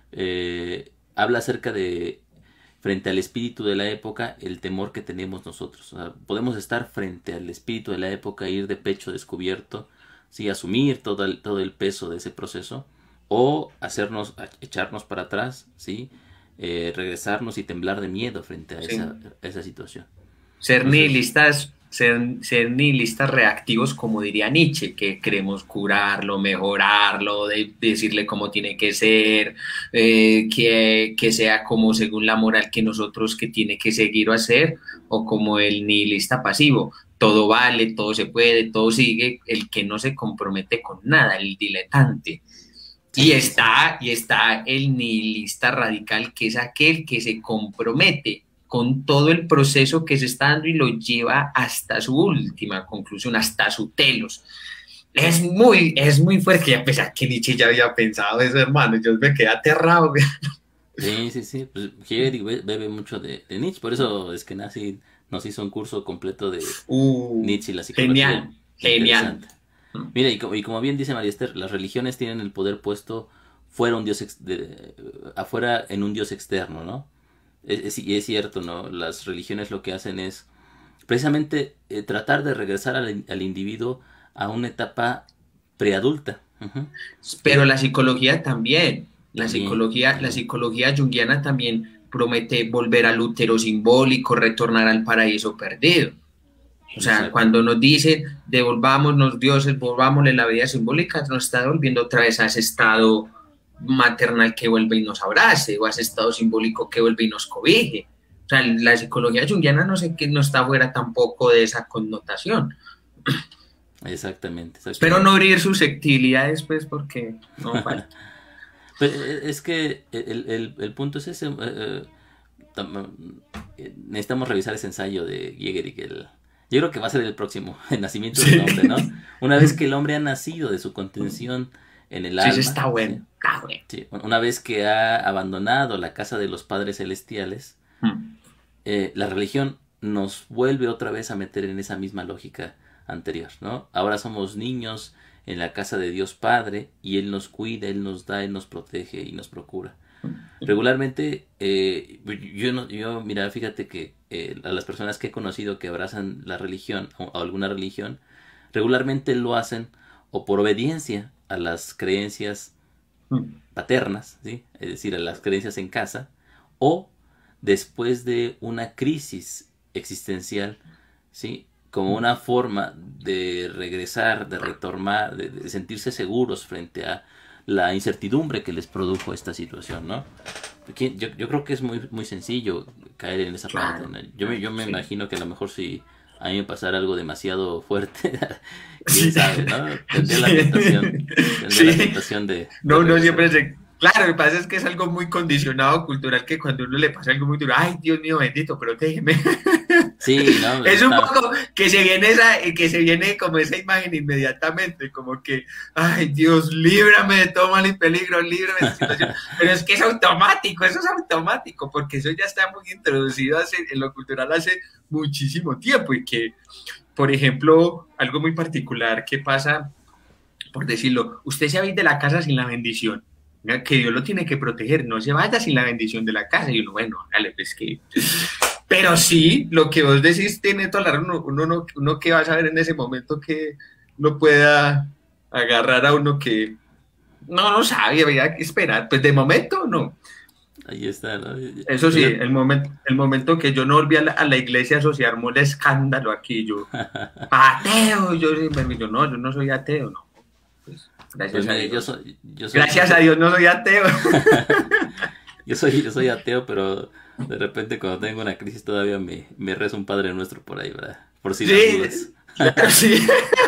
habla acerca de, frente al espíritu de la época, el temor que tenemos nosotros. O sea, podemos estar frente al espíritu de la época, ir de pecho descubierto, sí, asumir todo el peso de ese proceso, o echarnos para atrás, sí, regresarnos y temblar de miedo frente a
Sí.
esa situación.
Ser
Entonces,
nihilistas, ser nihilistas reactivos, como diría Nietzsche, que queremos curarlo, mejorarlo, decirle cómo tiene que ser, que sea como según la moral que nosotros que tiene que seguir o hacer, o como el nihilista pasivo. Todo vale, todo se puede, todo sigue, el que no se compromete con nada, el diletante.
sí, sí,
Y está el nihilista radical, que es aquel que se compromete con todo el proceso que se está dando y lo lleva hasta su última conclusión, hasta su telos. Es muy fuerte, a pesar que Nietzsche ya había pensado eso, hermano, yo me quedé aterrado.
sí, sí, sí. Pues Hegel bebe mucho de Nietzsche, por eso es que nos hizo un curso completo de Nietzsche y la psicología.
Genial, genial.
Interesante. Mira, y como bien dice María Esther, las religiones tienen el poder puesto fuera afuera en un Dios externo, ¿no? Y es cierto, ¿no? Las religiones lo que hacen es precisamente tratar de regresar al individuo a una etapa preadulta. Ujú.
Pero la psicología también,
También,
la
también.
psicología junguiana también promete volver al útero simbólico, retornar al paraíso perdido. O sea,
Exacto.
cuando nos dicen devolvámonos dioses, volvámosle la vida simbólica, nos está devolviendo otra vez a ese estado maternal que vuelve y nos abrace, o a ese estado simbólico que vuelve y nos cobije. O sea, la psicología junguiana no sé que no está fuera tampoco de esa connotación.
Exactamente,
Espero no
exactamente.
abrir susceptibilidades, pues, porque no falta.
Pero es que el punto es ese. Necesitamos revisar ese ensayo de Jägerich. Yo creo que va a ser el próximo, el nacimiento del
Sí,
hombre, ¿no? Una vez que el hombre ha nacido de su contención en el
sí, sí
alma,
está
¿sí?
bueno, está bueno.
Sí, una vez que ha abandonado la casa de los padres celestiales,
Mm.
la religión nos vuelve otra vez a meter en esa misma lógica anterior, ¿no? Ahora somos niños en la casa de Dios Padre y Él nos cuida, Él nos da, Él nos protege y nos procura. Regularmente, mira, fíjate que a las personas que he conocido que abrazan la religión o alguna religión, regularmente lo hacen o por obediencia a las creencias
Mm.
paternas, ¿sí? Es decir, a las creencias en casa, o después de una crisis existencial, ¿sí? Como una forma de regresar, de retomar, de sentirse seguros frente a la incertidumbre que les produjo esta situación, ¿no? Yo creo que es muy sencillo caer en esa parte,
Claro,
¿no?
claro,
Yo me
sí.
imagino que a lo mejor si a mí me pasara algo demasiado fuerte, quién
Sí,
sabe, ¿no?
sí,
Tendría la
sí.
tentación de
No, no
regresar.
siempre se... Claro, lo que pasa es que es algo muy condicionado cultural que cuando uno le pasa algo muy duro, ay, Dios mío, bendito, protégeme.
Sí, no,
Es un
está,
poco que se viene como esa imagen inmediatamente, como que, ay, Dios, líbrame de todo mal y peligro, líbrame de esta situación. Pero es que es automático, eso es automático, porque eso ya está muy introducido en lo cultural hace muchísimo tiempo y que, por ejemplo, algo muy particular que pasa, por decirlo, usted se va a ir de la casa sin la bendición, que Dios lo tiene que proteger, no se vaya sin la bendición de la casa. Y uno, bueno, dale, pues que... Pero sí, lo que vos decís tiene toda la razón, uno que va a saber en ese momento que no pueda agarrar a uno que no sabe, había que esperar, pues de momento no.
ahí está, ¿no?
Eso sí,
Fíjate,
el momento que yo no volví a la iglesia, eso se armó el escándalo aquí, yo, ateo, yo no, yo no soy ateo, no, pues
pues
gracias a
mire,
Dios.
yo
Gracias a
soy,
Dios no soy ateo.
yo soy ateo, pero de repente cuando tengo una crisis todavía me rezo un Padre Nuestro por ahí, ¿verdad? Por si las
Sí,
dudas.
claro, sí.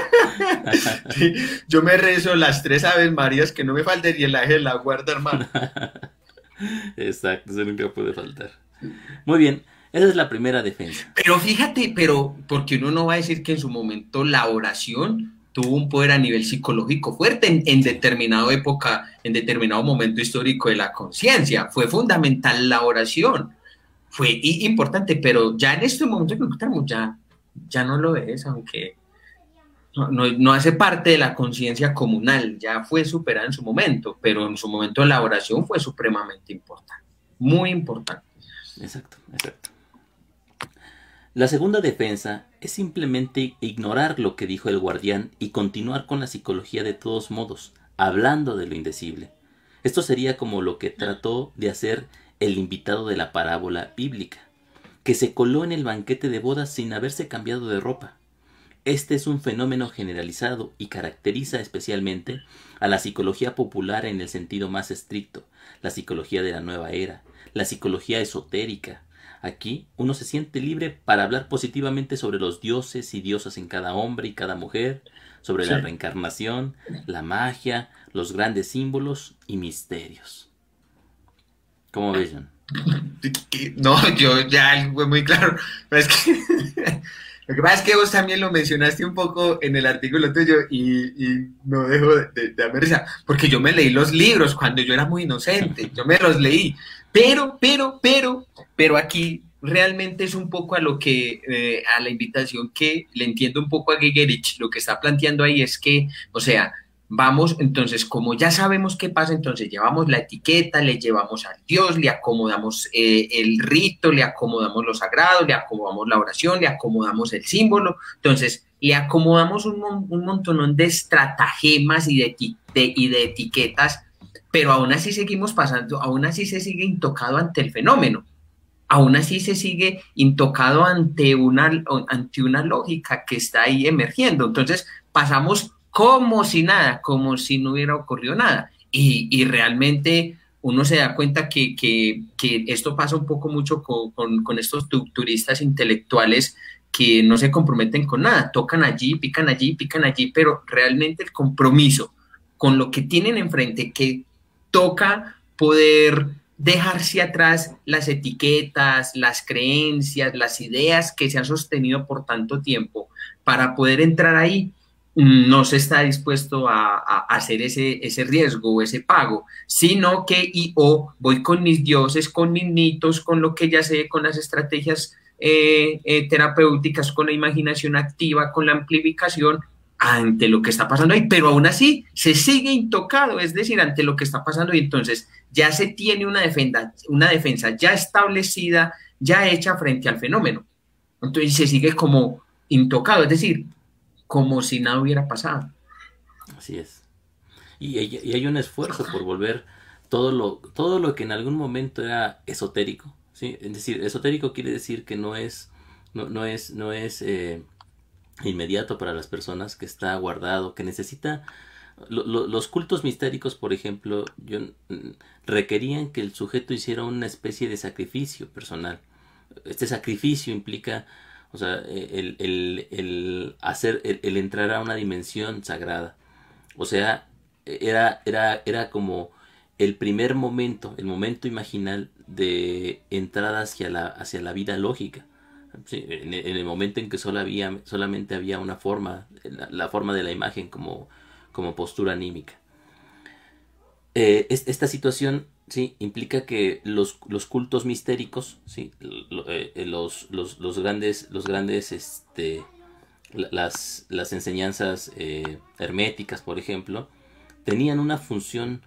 Sí. Yo me rezo las 3 Aves Marías que no me falten y el ángel la guarda, hermano.
Exacto, eso nunca puede faltar. Muy bien, esa es la primera defensa.
Pero fíjate, pero porque uno no va a decir que en su momento la oración tuvo un poder a nivel psicológico fuerte en
Sí,
determinada época, en determinado momento histórico de la conciencia. Fue fundamental la oración, fue importante, pero ya en este momento que encontramos ya no lo es, aunque no hace parte de la conciencia comunal, ya fue superada en su momento, pero en su momento la oración fue supremamente importante, muy importante.
exacto, exacto. La segunda defensa es simplemente ignorar lo que dijo el guardián y continuar con la psicología de todos modos, hablando de lo indecible. Esto sería como lo que trató de hacer el invitado de la parábola bíblica, que se coló en el banquete de bodas sin haberse cambiado de ropa. Este es un fenómeno generalizado y caracteriza especialmente a la psicología popular en el sentido más estricto, la psicología de la nueva era, la psicología esotérica. Aquí uno se siente libre para hablar positivamente sobre los dioses y diosas en cada hombre y cada mujer, sobre
Sí.
la reencarnación, la magia, los grandes símbolos y misterios. ¿Cómo ves, John?
No, yo ya fue muy claro. Pero es que lo que pasa es que vos también lo mencionaste un poco en el artículo tuyo y no dejo de darme risa, porque yo me leí los libros cuando yo era muy inocente, yo me los leí, pero aquí realmente es un poco a lo que, a la invitación que le entiendo un poco a Gigerich, lo que está planteando ahí es que, o sea, vamos, entonces, como ya sabemos qué pasa, entonces llevamos la etiqueta, le llevamos al Dios, le acomodamos el rito, le acomodamos lo sagrado, le acomodamos la oración, le acomodamos el símbolo, entonces le acomodamos un montón de estratagemas y de etiquetas, pero aún así seguimos pasando, aún así se sigue intocado ante el fenómeno. Aún así se sigue intocado ante una lógica que está ahí emergiendo. Entonces pasamos como si nada, como si no hubiera ocurrido nada. Y realmente uno se da cuenta que esto pasa un poco mucho con estos turistas intelectuales que no se comprometen con nada, tocan allí, pican allí, pero realmente el compromiso con lo que tienen enfrente, que toca poder dejarse atrás las etiquetas, las creencias, las ideas que se han sostenido por tanto tiempo para poder entrar ahí, no se está dispuesto a hacer ese riesgo o ese pago, sino que voy con mis dioses, con mis mitos, con lo que ya sé, con las estrategias terapéuticas, con la imaginación activa, con la amplificación ante lo que está pasando ahí, pero aún así se sigue intocado, es decir, ante lo que está pasando y entonces ya se tiene una defensa ya establecida, ya hecha frente al fenómeno. Entonces se sigue como intocado, es decir, como si nada hubiera pasado.
Así es. Y hay un esfuerzo por volver todo lo que en algún momento era esotérico, ¿sí? Es decir, esotérico quiere decir que no es inmediato para las personas, que está guardado, que necesita... los cultos mistéricos, por ejemplo, requerían que el sujeto hiciera una especie de sacrificio personal. Este sacrificio implica, o sea, el entrar a una dimensión sagrada. O sea, era como el primer momento, el momento imaginal de entrada hacia la vida lógica. Sí, en el momento en que solamente había una forma, la forma de la imagen como postura anímica. Esta situación, sí, implica que los cultos mistéricos, sí, los grandes las enseñanzas herméticas, por ejemplo, tenían una función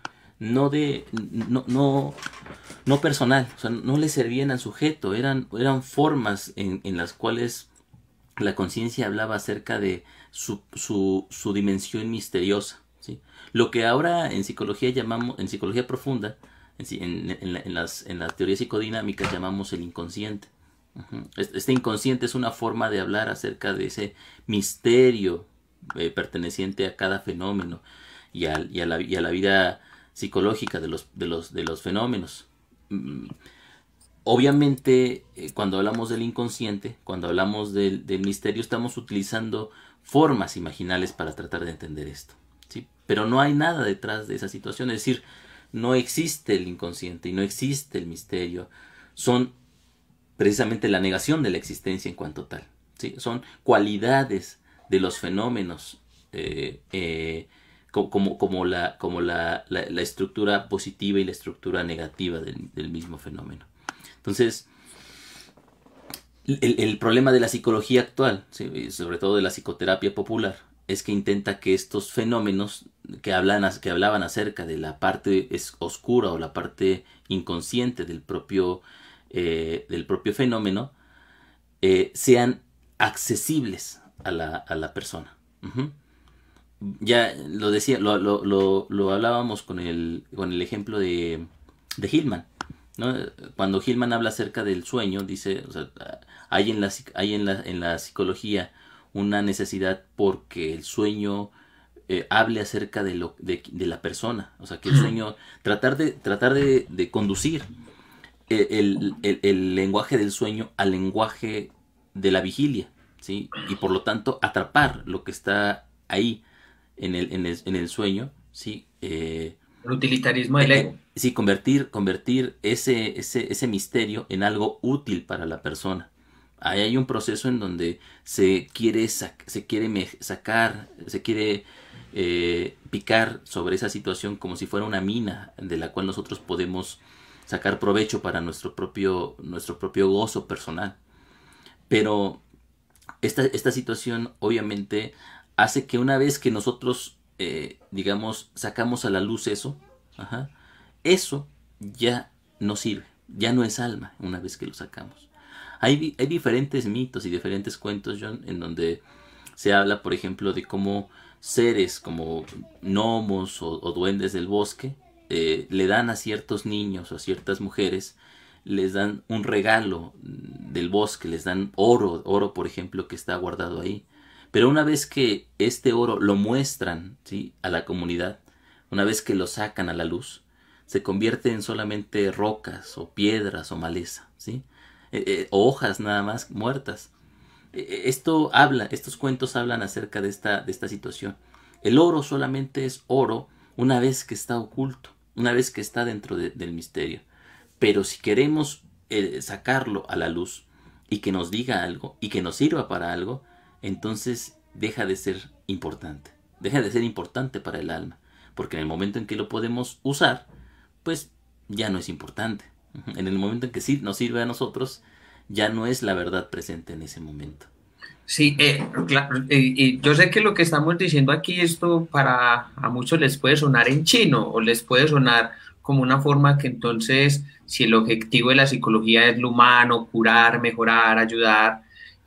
no personal, o sea, no le servían al sujeto, eran formas en las cuales la conciencia hablaba acerca de su dimensión misteriosa, ¿sí? Lo que ahora en psicología llamamos, en psicología profunda, en las teorías psicodinámicas llamamos el inconsciente. Este inconsciente es una forma de hablar acerca de ese misterio perteneciente a cada fenómeno y a la vida psicológica de los fenómenos. Obviamente, cuando hablamos del inconsciente, cuando hablamos del misterio, estamos utilizando formas imaginales para tratar de entender esto, ¿sí? Pero no hay nada detrás de esa situación. Es decir, no existe el inconsciente y no existe el misterio. Son precisamente la negación de la existencia en cuanto tal, ¿sí? Son cualidades de los fenómenos, como la estructura positiva y la estructura negativa del mismo fenómeno. Entonces, el problema de la psicología actual, ¿sí?, sobre todo de la psicoterapia popular, es que intenta que estos fenómenos que hablaban acerca de la parte oscura o la parte inconsciente del propio fenómeno, sean accesibles a la persona. Uh-huh. Ya lo decía, lo hablábamos con el ejemplo de Hillman, ¿no? Cuando Hillman habla acerca del sueño, dice, o sea, hay en la psicología una necesidad porque el sueño hable acerca de la persona, o sea, que el sueño, tratar de conducir el lenguaje del sueño al lenguaje de la vigilia, ¿sí? Y por lo tanto atrapar lo que está ahí en el sueño, ¿sí?
El utilitarismo del ego.
Sí, convertir ese misterio en algo útil para la persona. Ahí hay un proceso en donde se quiere picar sobre esa situación como si fuera una mina de la cual nosotros podemos sacar provecho para nuestro propio gozo personal. Pero esta situación obviamente hace que una vez que nosotros, digamos, sacamos a la luz eso, eso ya no sirve, ya no es alma una vez que lo sacamos. Hay diferentes mitos y diferentes cuentos, John, en donde se habla, por ejemplo, de cómo seres como gnomos o duendes del bosque le dan a ciertos niños o a ciertas mujeres, les dan un regalo del bosque, les dan oro, por ejemplo, que está guardado ahí. Pero una vez que este oro lo muestran, ¿sí?, a la comunidad, una vez que lo sacan a la luz, se convierte en solamente rocas o piedras o maleza, ¿sí? O hojas nada más muertas. Estos cuentos hablan acerca de esta situación. El oro solamente es oro una vez que está oculto, una vez que está dentro del misterio. Pero si queremos sacarlo a la luz y que nos diga algo y que nos sirva para algo, entonces deja de ser importante para el alma, porque en el momento en que lo podemos usar, pues ya no es importante. En el momento en que sí nos sirve a nosotros, ya no es la verdad presente en ese momento.
Sí, claro, yo sé que lo que estamos diciendo aquí, esto a muchos les puede sonar en chino o les puede sonar como una forma que entonces, si el objetivo de la psicología es lo humano, curar, mejorar, ayudar,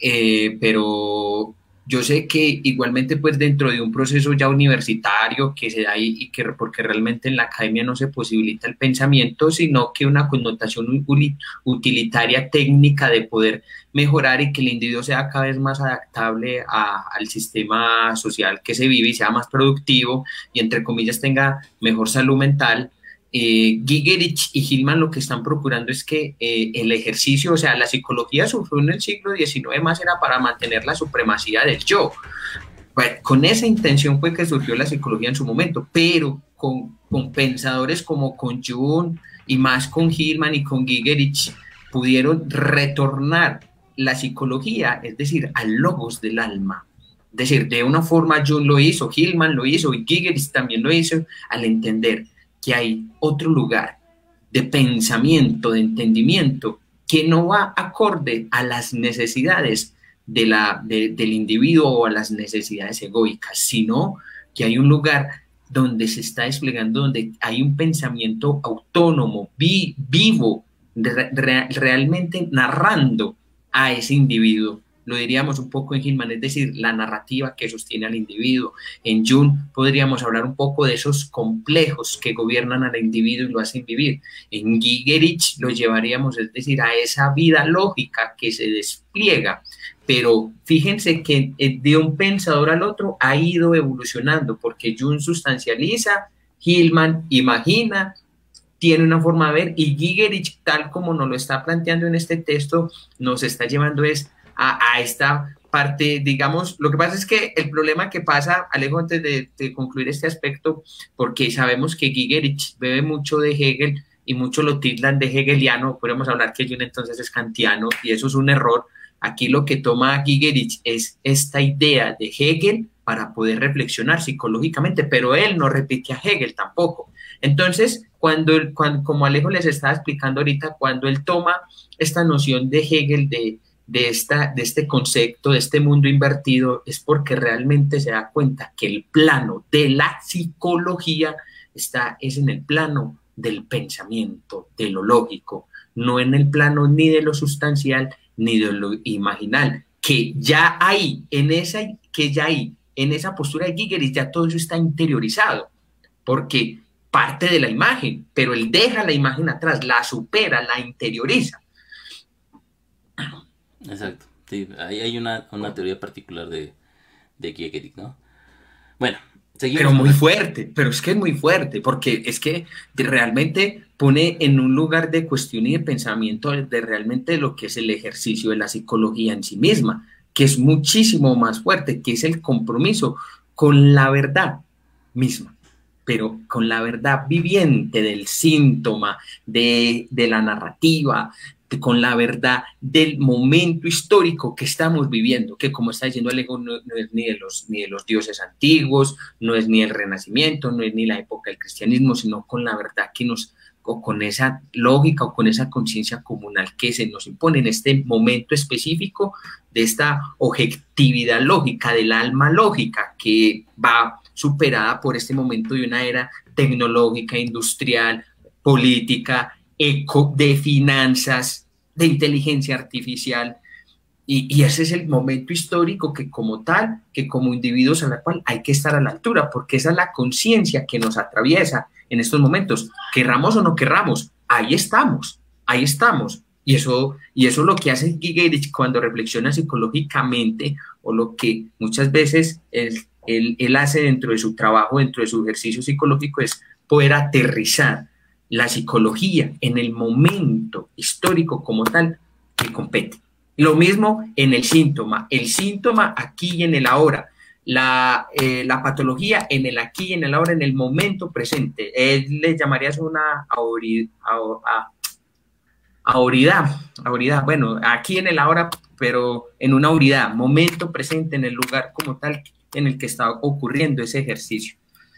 pero yo sé que igualmente pues dentro de un proceso ya universitario que se da ahí y que porque realmente en la academia no se posibilita el pensamiento, sino que una connotación utilitaria técnica de poder mejorar y que el individuo sea cada vez más adaptable al sistema social que se vive y sea más productivo y entre comillas tenga mejor salud mental. Gigerich y Hillman lo que están procurando es que el ejercicio, o sea, la psicología surgió en el siglo XIX más era para mantener la supremacía del yo. Bueno, con esa intención fue que surgió la psicología en su momento, pero con pensadores como con Jung y más con Hillman y con Gigerich pudieron retornar la psicología, es decir, al logos del alma. Es decir, de una forma Jung lo hizo, Hillman lo hizo y Gigerich también lo hizo al entender que hay otro lugar de pensamiento, de entendimiento, que no va acorde a las necesidades del individuo o a las necesidades egoicas, sino que hay un lugar donde se está desplegando, donde hay un pensamiento autónomo, vivo, realmente narrando a ese individuo. Lo diríamos un poco en Hillman, es decir, la narrativa que sostiene al individuo. En Jung podríamos hablar un poco de esos complejos que gobiernan al individuo y lo hacen vivir. En Gigerich lo llevaríamos, es decir, a esa vida lógica que se despliega. Pero fíjense que de un pensador al otro ha ido evolucionando, porque Jung sustancializa, Hillman imagina, tiene una forma de ver, y Gigerich, tal como nos lo está planteando en este texto, nos está llevando a esta digamos, lo que pasa es que el problema que pasa, Alejo, antes de concluir este aspecto, porque sabemos que Gigerich bebe mucho de Hegel y muchos lo tildan de hegeliano, podemos hablar que Jung entonces es kantiano y eso es un error. Aquí lo que toma Gigerich es esta idea de Hegel para poder reflexionar psicológicamente, pero él no repite a Hegel tampoco. Entonces, como Alejo les estaba explicando ahorita, cuando él toma esta noción de Hegel de este concepto, de este mundo invertido, es porque realmente se da cuenta que el plano de la psicología es en el plano del pensamiento, de lo lógico, no en el plano ni de lo sustancial ni de lo imaginal, que ya hay en esa postura de Gigerich ya todo eso está interiorizado, porque parte de la imagen, pero él deja la imagen atrás, la supera, la interioriza.
Exacto, sí, ahí hay una teoría particular de Gigerich, ¿no? Bueno, seguimos.
Pero muy fuerte, pero es que es muy fuerte, porque es que realmente pone en un lugar de cuestión y de pensamiento de realmente lo que es el ejercicio de la psicología en sí misma, que es muchísimo más fuerte, que es el compromiso con la verdad misma, pero con la verdad viviente del síntoma, de la narrativa, con la verdad del momento histórico que estamos viviendo, que como está diciendo Alejo, no es ni de los dioses antiguos, no es ni el Renacimiento, no es ni la época del cristianismo, sino con la verdad que o con esa lógica o con esa conciencia comunal que se nos impone en este momento específico de esta objetividad lógica, del alma lógica que va superada por este momento de una era tecnológica, industrial, política, de finanzas, de inteligencia artificial, y ese es el momento histórico que como tal, que como individuos a la cual hay que estar a la altura, porque esa es la conciencia que nos atraviesa en estos momentos, querramos o no querramos, ahí estamos, y eso lo que hace Gigerich cuando reflexiona psicológicamente, o lo que muchas veces él hace dentro de su trabajo, dentro de su ejercicio psicológico, es poder aterrizar la psicología en el momento histórico como tal que compete. Lo mismo en el síntoma aquí y en el ahora, la patología en el aquí y en el ahora, en el momento presente. Él le llamaría eso una auridad, bueno, aquí en el ahora, pero en una auridad, momento presente en el lugar como tal en el que está ocurriendo ese ejercicio.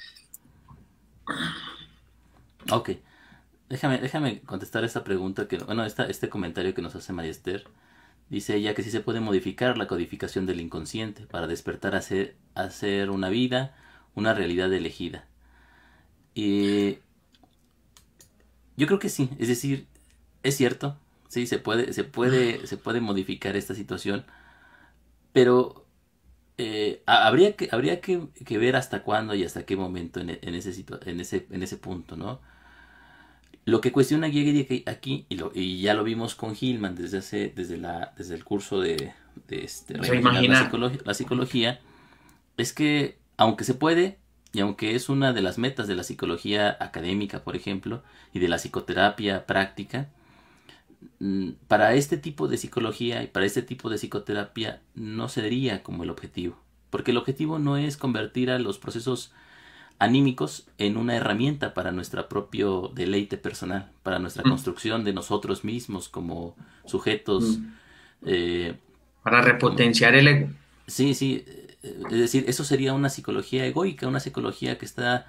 Ok. Déjame contestar esta pregunta, este comentario que nos hace María Esther. Dice ella que sí se puede modificar la codificación del inconsciente para despertar a ser una vida, una realidad elegida. Y yo creo que sí, es decir, es cierto, sí, se puede modificar esta situación, pero habría que ver hasta cuándo y hasta qué momento en ese punto, ¿no? Lo que cuestiona Gigerich aquí, y ya lo vimos con Hillman desde el curso de reimaginar la psicología, es que aunque se puede, y aunque es una de las metas de la psicología académica, por ejemplo, y de la psicoterapia práctica, para este tipo de psicología y para este tipo de psicoterapia no sería como el objetivo, porque el objetivo no es convertir a los procesos anímicos en una herramienta para nuestro propio deleite personal, para nuestra construcción de nosotros mismos como sujetos.
Para repotenciar el ego.
Sí, es decir, eso sería una psicología egoica, una psicología que está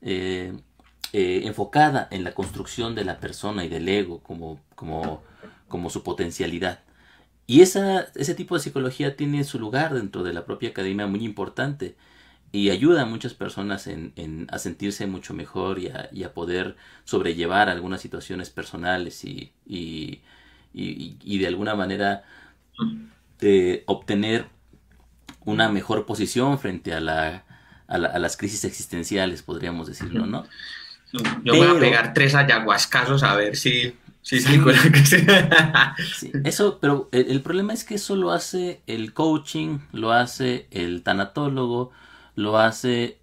enfocada en la construcción de la persona y del ego como su potencialidad. Y ese tipo de psicología tiene su lugar dentro de la propia academia muy importante, y ayuda a muchas personas a sentirse mucho mejor y a poder sobrellevar algunas situaciones personales y de alguna manera de obtener una mejor posición frente a las crisis existenciales, podríamos decirlo, ¿no?
Yo me voy a pegar 3 ayahuascazos a ver si salgo.
Sí, eso, pero el problema es que eso lo hace el coaching, lo hace el tanatólogo, lo hace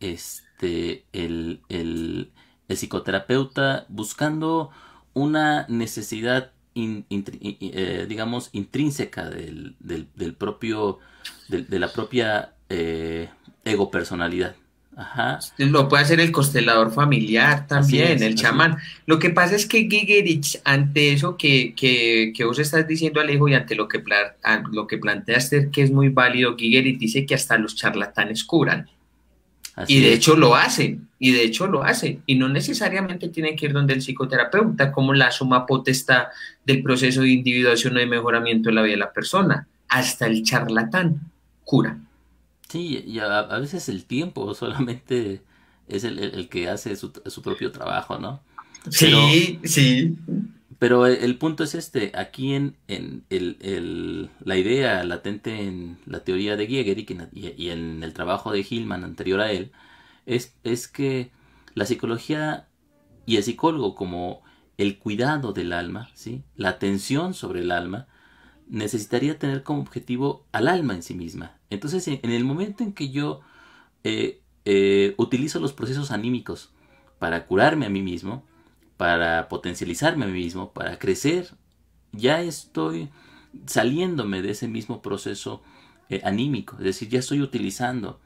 el psicoterapeuta buscando una necesidad digamos, intrínseca del propio, de la propia ego personalidad. Ajá,
Lo puede hacer el constelador familiar
así
también,
es,
el
así es.
chamán. Lo que pasa es que Gigerich, ante eso que vos estás diciendo, Alejo, y ante lo que planteaste, que es muy válido, Gigerich dice que hasta los charlatanes curan. Y
Así
de
es.
hecho lo hacen, y de hecho lo hacen. Y no necesariamente tienen que ir donde el psicoterapeuta, como la suma potestad del proceso de individuación o de mejoramiento de la vida de la persona. Hasta el charlatán cura.
Sí, y a veces el tiempo solamente es el que hace su propio trabajo, ¿no? Pero,
Sí, sí.
pero el punto es este, aquí en la idea latente en la teoría de Gigerik y en el trabajo de Hillman anterior a él, es que la psicología y el psicólogo como el cuidado del alma, ¿sí? La atención sobre el alma, necesitaría tener como objetivo al alma en sí misma. Entonces, en el momento en que yo utilizo los procesos anímicos para curarme a mí mismo, para potencializarme a mí mismo, para crecer, ya estoy saliéndome de ese mismo proceso anímico. Es decir, ya estoy utilizando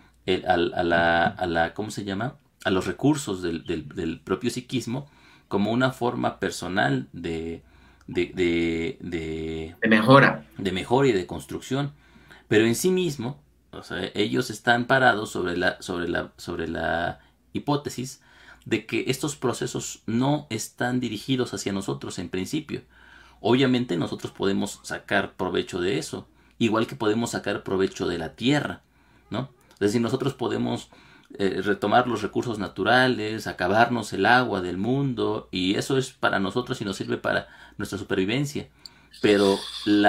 ¿cómo se llama? A los recursos del propio psiquismo como una forma personal de, de, de,
De mejora.
de mejora y de construcción. Pero en sí mismo, o sea, ellos están parados sobre la hipótesis de que estos procesos no están dirigidos hacia nosotros en principio. Obviamente nosotros podemos sacar provecho de eso, igual que podemos sacar provecho de la tierra, ¿no? Es decir, nosotros podemos retomar los recursos naturales, acabarnos el agua del mundo, y eso es para nosotros y nos sirve para nuestra supervivencia. Pero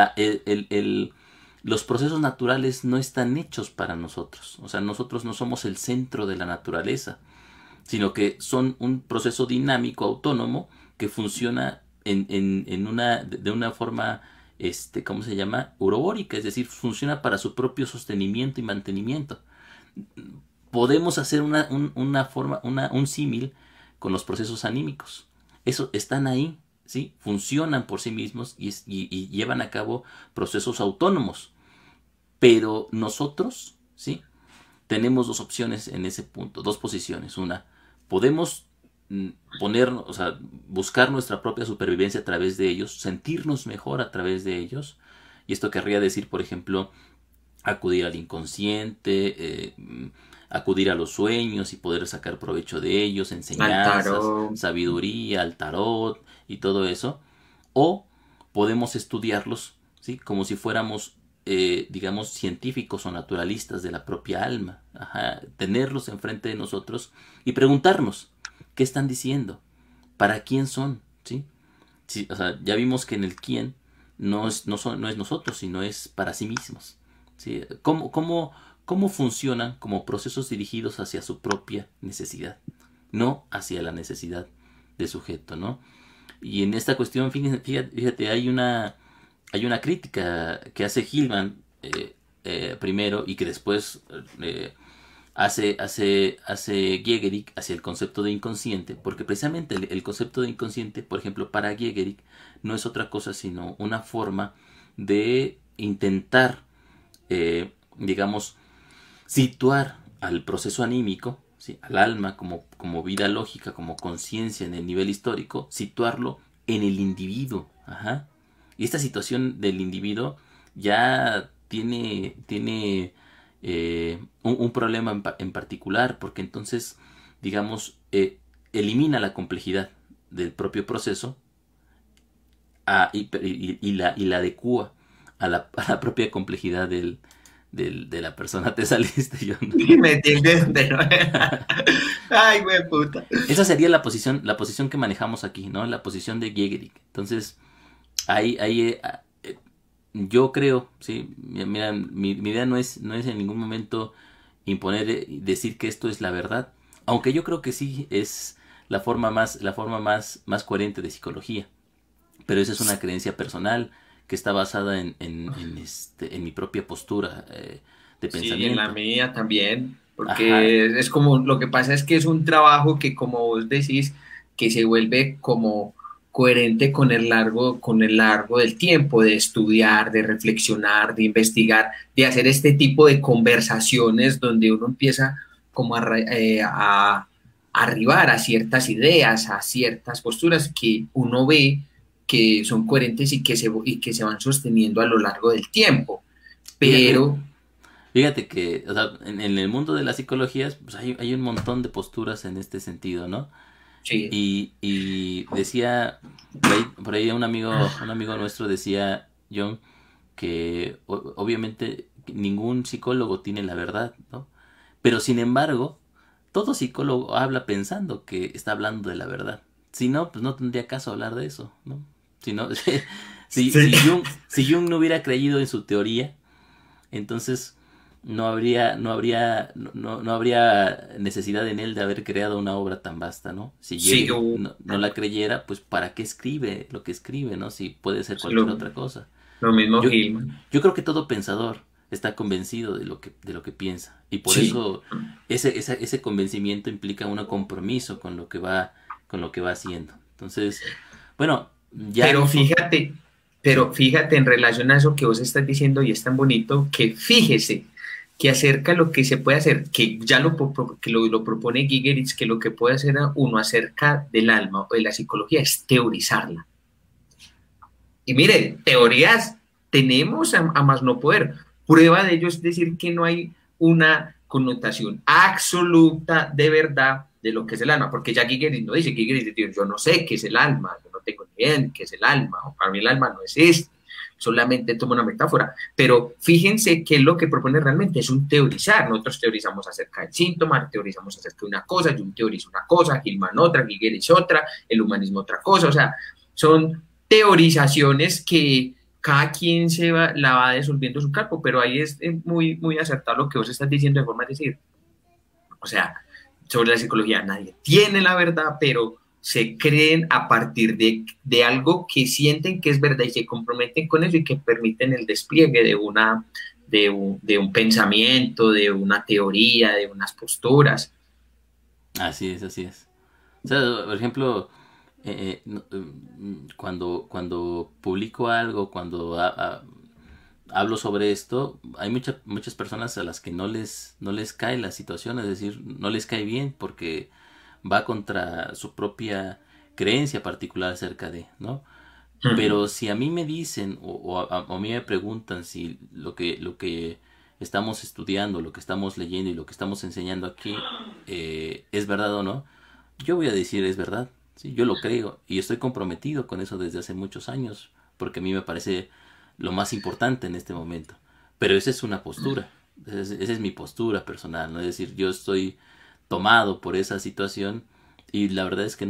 los procesos naturales no están hechos para nosotros. O sea, nosotros no somos el centro de la naturaleza, sino que son un proceso dinámico, autónomo, que funciona de una forma, ¿cómo se llama? Urobórica, es decir, funciona para su propio sostenimiento y mantenimiento. Podemos hacer un símil con los procesos anímicos. Eso están ahí, ¿sí? Funcionan por sí mismos y llevan a cabo procesos autónomos. Pero nosotros, ¿sí? Tenemos dos opciones en ese punto, dos posiciones. Una, podemos o sea, buscar nuestra propia supervivencia a través de ellos, sentirnos mejor a través de ellos. Y esto querría decir, por ejemplo, acudir al inconsciente, acudir a los sueños y poder sacar provecho de ellos,
Al
enseñanzas,
tarot.
sabiduría, al tarot y todo eso. O podemos estudiarlos, ¿sí? Como si fuéramos, digamos, científicos o naturalistas de la propia alma. Ajá. Tenerlos enfrente de nosotros y preguntarnos qué están diciendo, para quién son, ¿sí? Sí, o sea, ya vimos que en el quién no es nosotros, sino es para sí mismos. ¿Sí? ¿Cómo funcionan como procesos dirigidos hacia su propia necesidad, no hacia la necesidad de sujeto, ¿no? Y en esta cuestión, fíjate, hay una crítica que hace Hillman primero y que después hace Gigerik hacia el concepto de inconsciente, porque precisamente el concepto de inconsciente, por ejemplo, para Gigerik, no es otra cosa sino una forma de intentar, digamos, situar al proceso anímico, ¿sí? Al alma como vida lógica, como conciencia en el nivel histórico, situarlo en el individuo. Ajá. Y esta situación del individuo ya tiene un problema en particular, porque entonces, digamos, elimina la complejidad del propio proceso y la adecua a la propia complejidad de la persona. Te saliste, yo no.
Me entiendes de nuevo. Ay, güey, puta.
Esa sería la posición que manejamos aquí, ¿no? La posición de Gigerik. Entonces, ahí yo creo, sí, mira, mi idea no es en ningún momento imponer, decir que esto es la verdad, aunque yo creo que sí es la forma más coherente de psicología, pero esa es una creencia personal que está basada en mi propia postura de
Sí, en la
pensamiento.
mía también,
Ajá,
porque es como, lo que pasa es que es un trabajo que, como vos decís, que se vuelve coherente con el largo del tiempo, de estudiar, de reflexionar, de investigar, de hacer este tipo de conversaciones donde uno empieza como a arribar a ciertas ideas, a ciertas posturas que uno ve que son coherentes y que se van sosteniendo a lo largo del tiempo.
Fíjate,
Pero,
fíjate que, o sea, en el mundo de las psicologías, pues hay un montón de posturas en este sentido, ¿no?
sí,
Y decía, por ahí un amigo nuestro decía, John, que obviamente ningún psicólogo tiene la verdad, ¿no? Pero sin embargo, todo psicólogo habla pensando que está hablando de la verdad. Si no, pues no tendría caso hablar de eso, ¿no? Si no,
sí.
si Jung no hubiera creído en su teoría, entonces no habría necesidad en él de haber creado una obra tan vasta, ¿no? Si
Sí,
Yeager no la creyera, pues ¿para qué escribe lo que escribe, ¿no? Si puede ser cualquier
lo,
otra cosa.
lo mismo
Yo,
Gilman.
yo creo que todo pensador está convencido de lo que piensa. Y por
Sí,
eso ese convencimiento implica un compromiso con lo que va haciendo. Entonces, bueno, ya
pero
nos...
fíjate,
Sí,
pero fíjate en relación a eso que vos estás diciendo y es tan bonito que fíjese que acerca lo que se puede hacer, que ya lo propone Gigeritz, que lo que puede hacer uno acerca del alma o de la psicología es teorizarla. Y mire, teorías tenemos a más no poder. Prueba de ello es decir que no hay una connotación absoluta de verdad de lo que es el alma, porque ya Gigeris no dice, Gigeris dice, yo no sé qué es el alma, yo no tengo ni idea de qué es el alma, o para mí el alma no existe, solamente tomo una metáfora, pero fíjense que lo que propone realmente es un teorizar, nosotros teorizamos acerca del síntoma, teorizamos acerca de una cosa, yo teorizo una cosa, Gilman otra, Gigeris otra, el humanismo otra cosa, o sea, son teorizaciones que cada quien la va disolviendo su campo, pero ahí es muy, muy acertado lo que vos estás diciendo de forma de decir, o sea, sobre la psicología nadie tiene la verdad, pero se creen a partir de algo que sienten que es verdad y se comprometen con eso y que permiten el despliegue de un pensamiento, de una teoría, de unas posturas.
así es, así es. O sea, por ejemplo, cuando publico algo, hablo sobre esto, hay muchas personas a las que no les cae la situación, es decir, no les cae bien porque va contra su propia creencia particular acerca de, ¿no? Pero si a mí me dicen o a mí me preguntan si lo que estamos estudiando, lo que estamos leyendo y lo que estamos enseñando aquí es verdad o no, yo voy a decir es verdad. Sí, yo lo creo y estoy comprometido con eso desde hace muchos años porque a mí me parece lo más importante en este momento. Pero esa es una postura, esa es mi postura personal, ¿no? Es decir, yo estoy tomado por esa situación y la verdad es que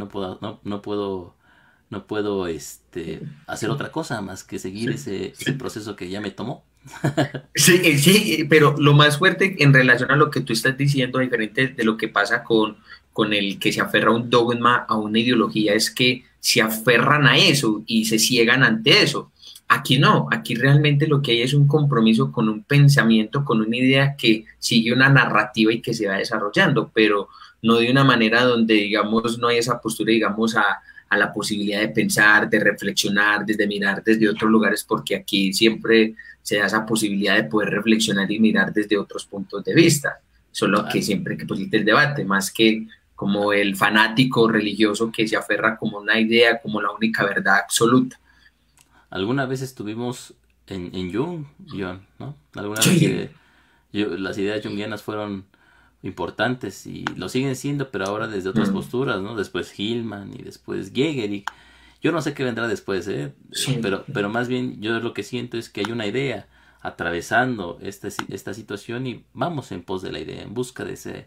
no puedo hacer otra cosa más que seguir
Sí,
ese
sí.
proceso que ya me tomó.
Sí, sí, pero lo más fuerte en relación a lo que tú estás diciendo, diferente de lo que pasa con el que se aferra a un dogma, a una ideología, es que se aferran a eso y se ciegan ante eso. Aquí no, aquí realmente lo que hay es un compromiso con un pensamiento, con una idea que sigue una narrativa y que se va desarrollando, pero no de una manera donde, digamos, no hay esa postura, digamos, a la posibilidad de pensar, de reflexionar, desde mirar desde otros lugares, porque aquí siempre se da esa posibilidad de poder reflexionar y mirar desde otros puntos de vista, solo que siempre que posibilite el debate, más que como el fanático religioso que se aferra como una idea, como la única verdad absoluta.
Alguna vez estuvimos en Jung, John, ¿no? Alguna vez
Sí.
las ideas jungianas fueron importantes y lo siguen siendo, pero ahora desde otras posturas, ¿no? Después Hillman y después Gehrig. Yo no sé qué vendrá después, ¿eh?
Sí.
Pero más bien yo lo que siento es que hay una idea atravesando esta situación y vamos en pos de la idea, en busca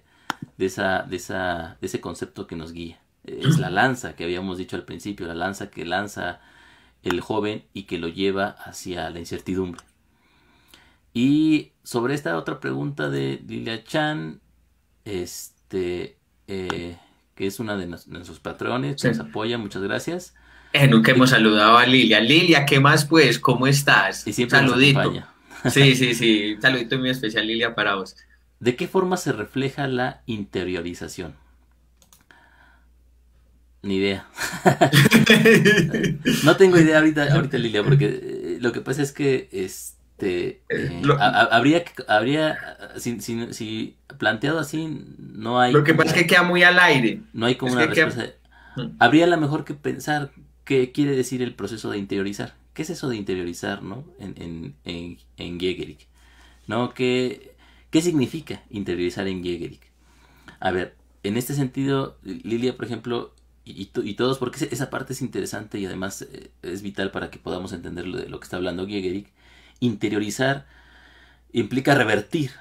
de ese concepto que nos guía. Es la lanza que habíamos dicho al principio, la lanza que lanza el joven y que lo lleva hacia la incertidumbre. Y sobre esta otra pregunta de Lilia Chan, este, que es una de nuestros patrones, que
Sí.
nos apoya, muchas gracias.
Nunca
De,
hemos saludado a Lilia. Lilia, ¿qué más pues? ¿Cómo
y
estás?
siempre nos
Saludito.
acompaña.
Sí, sí, sí. Saludito muy especial, Lilia, para vos.
¿De qué forma se refleja la interiorización? Ni idea. No tengo idea ahorita Lilia, porque lo que pasa es que
Lo,
si planteado así, no hay
lo que pasa es que queda muy al aire.
no hay como
Es
una
que queda...
respuesta. Habría a lo mejor que pensar qué quiere decir el proceso de interiorizar. ¿Qué es eso de interiorizar, no? En Gehrig, ¿no? ¿Qué significa interiorizar en Gehrig? A ver, en este sentido, Lilia, por ejemplo, y todos, porque esa parte es interesante y además es vital para que podamos entender de lo que está hablando Gehrig. Interiorizar implica revertir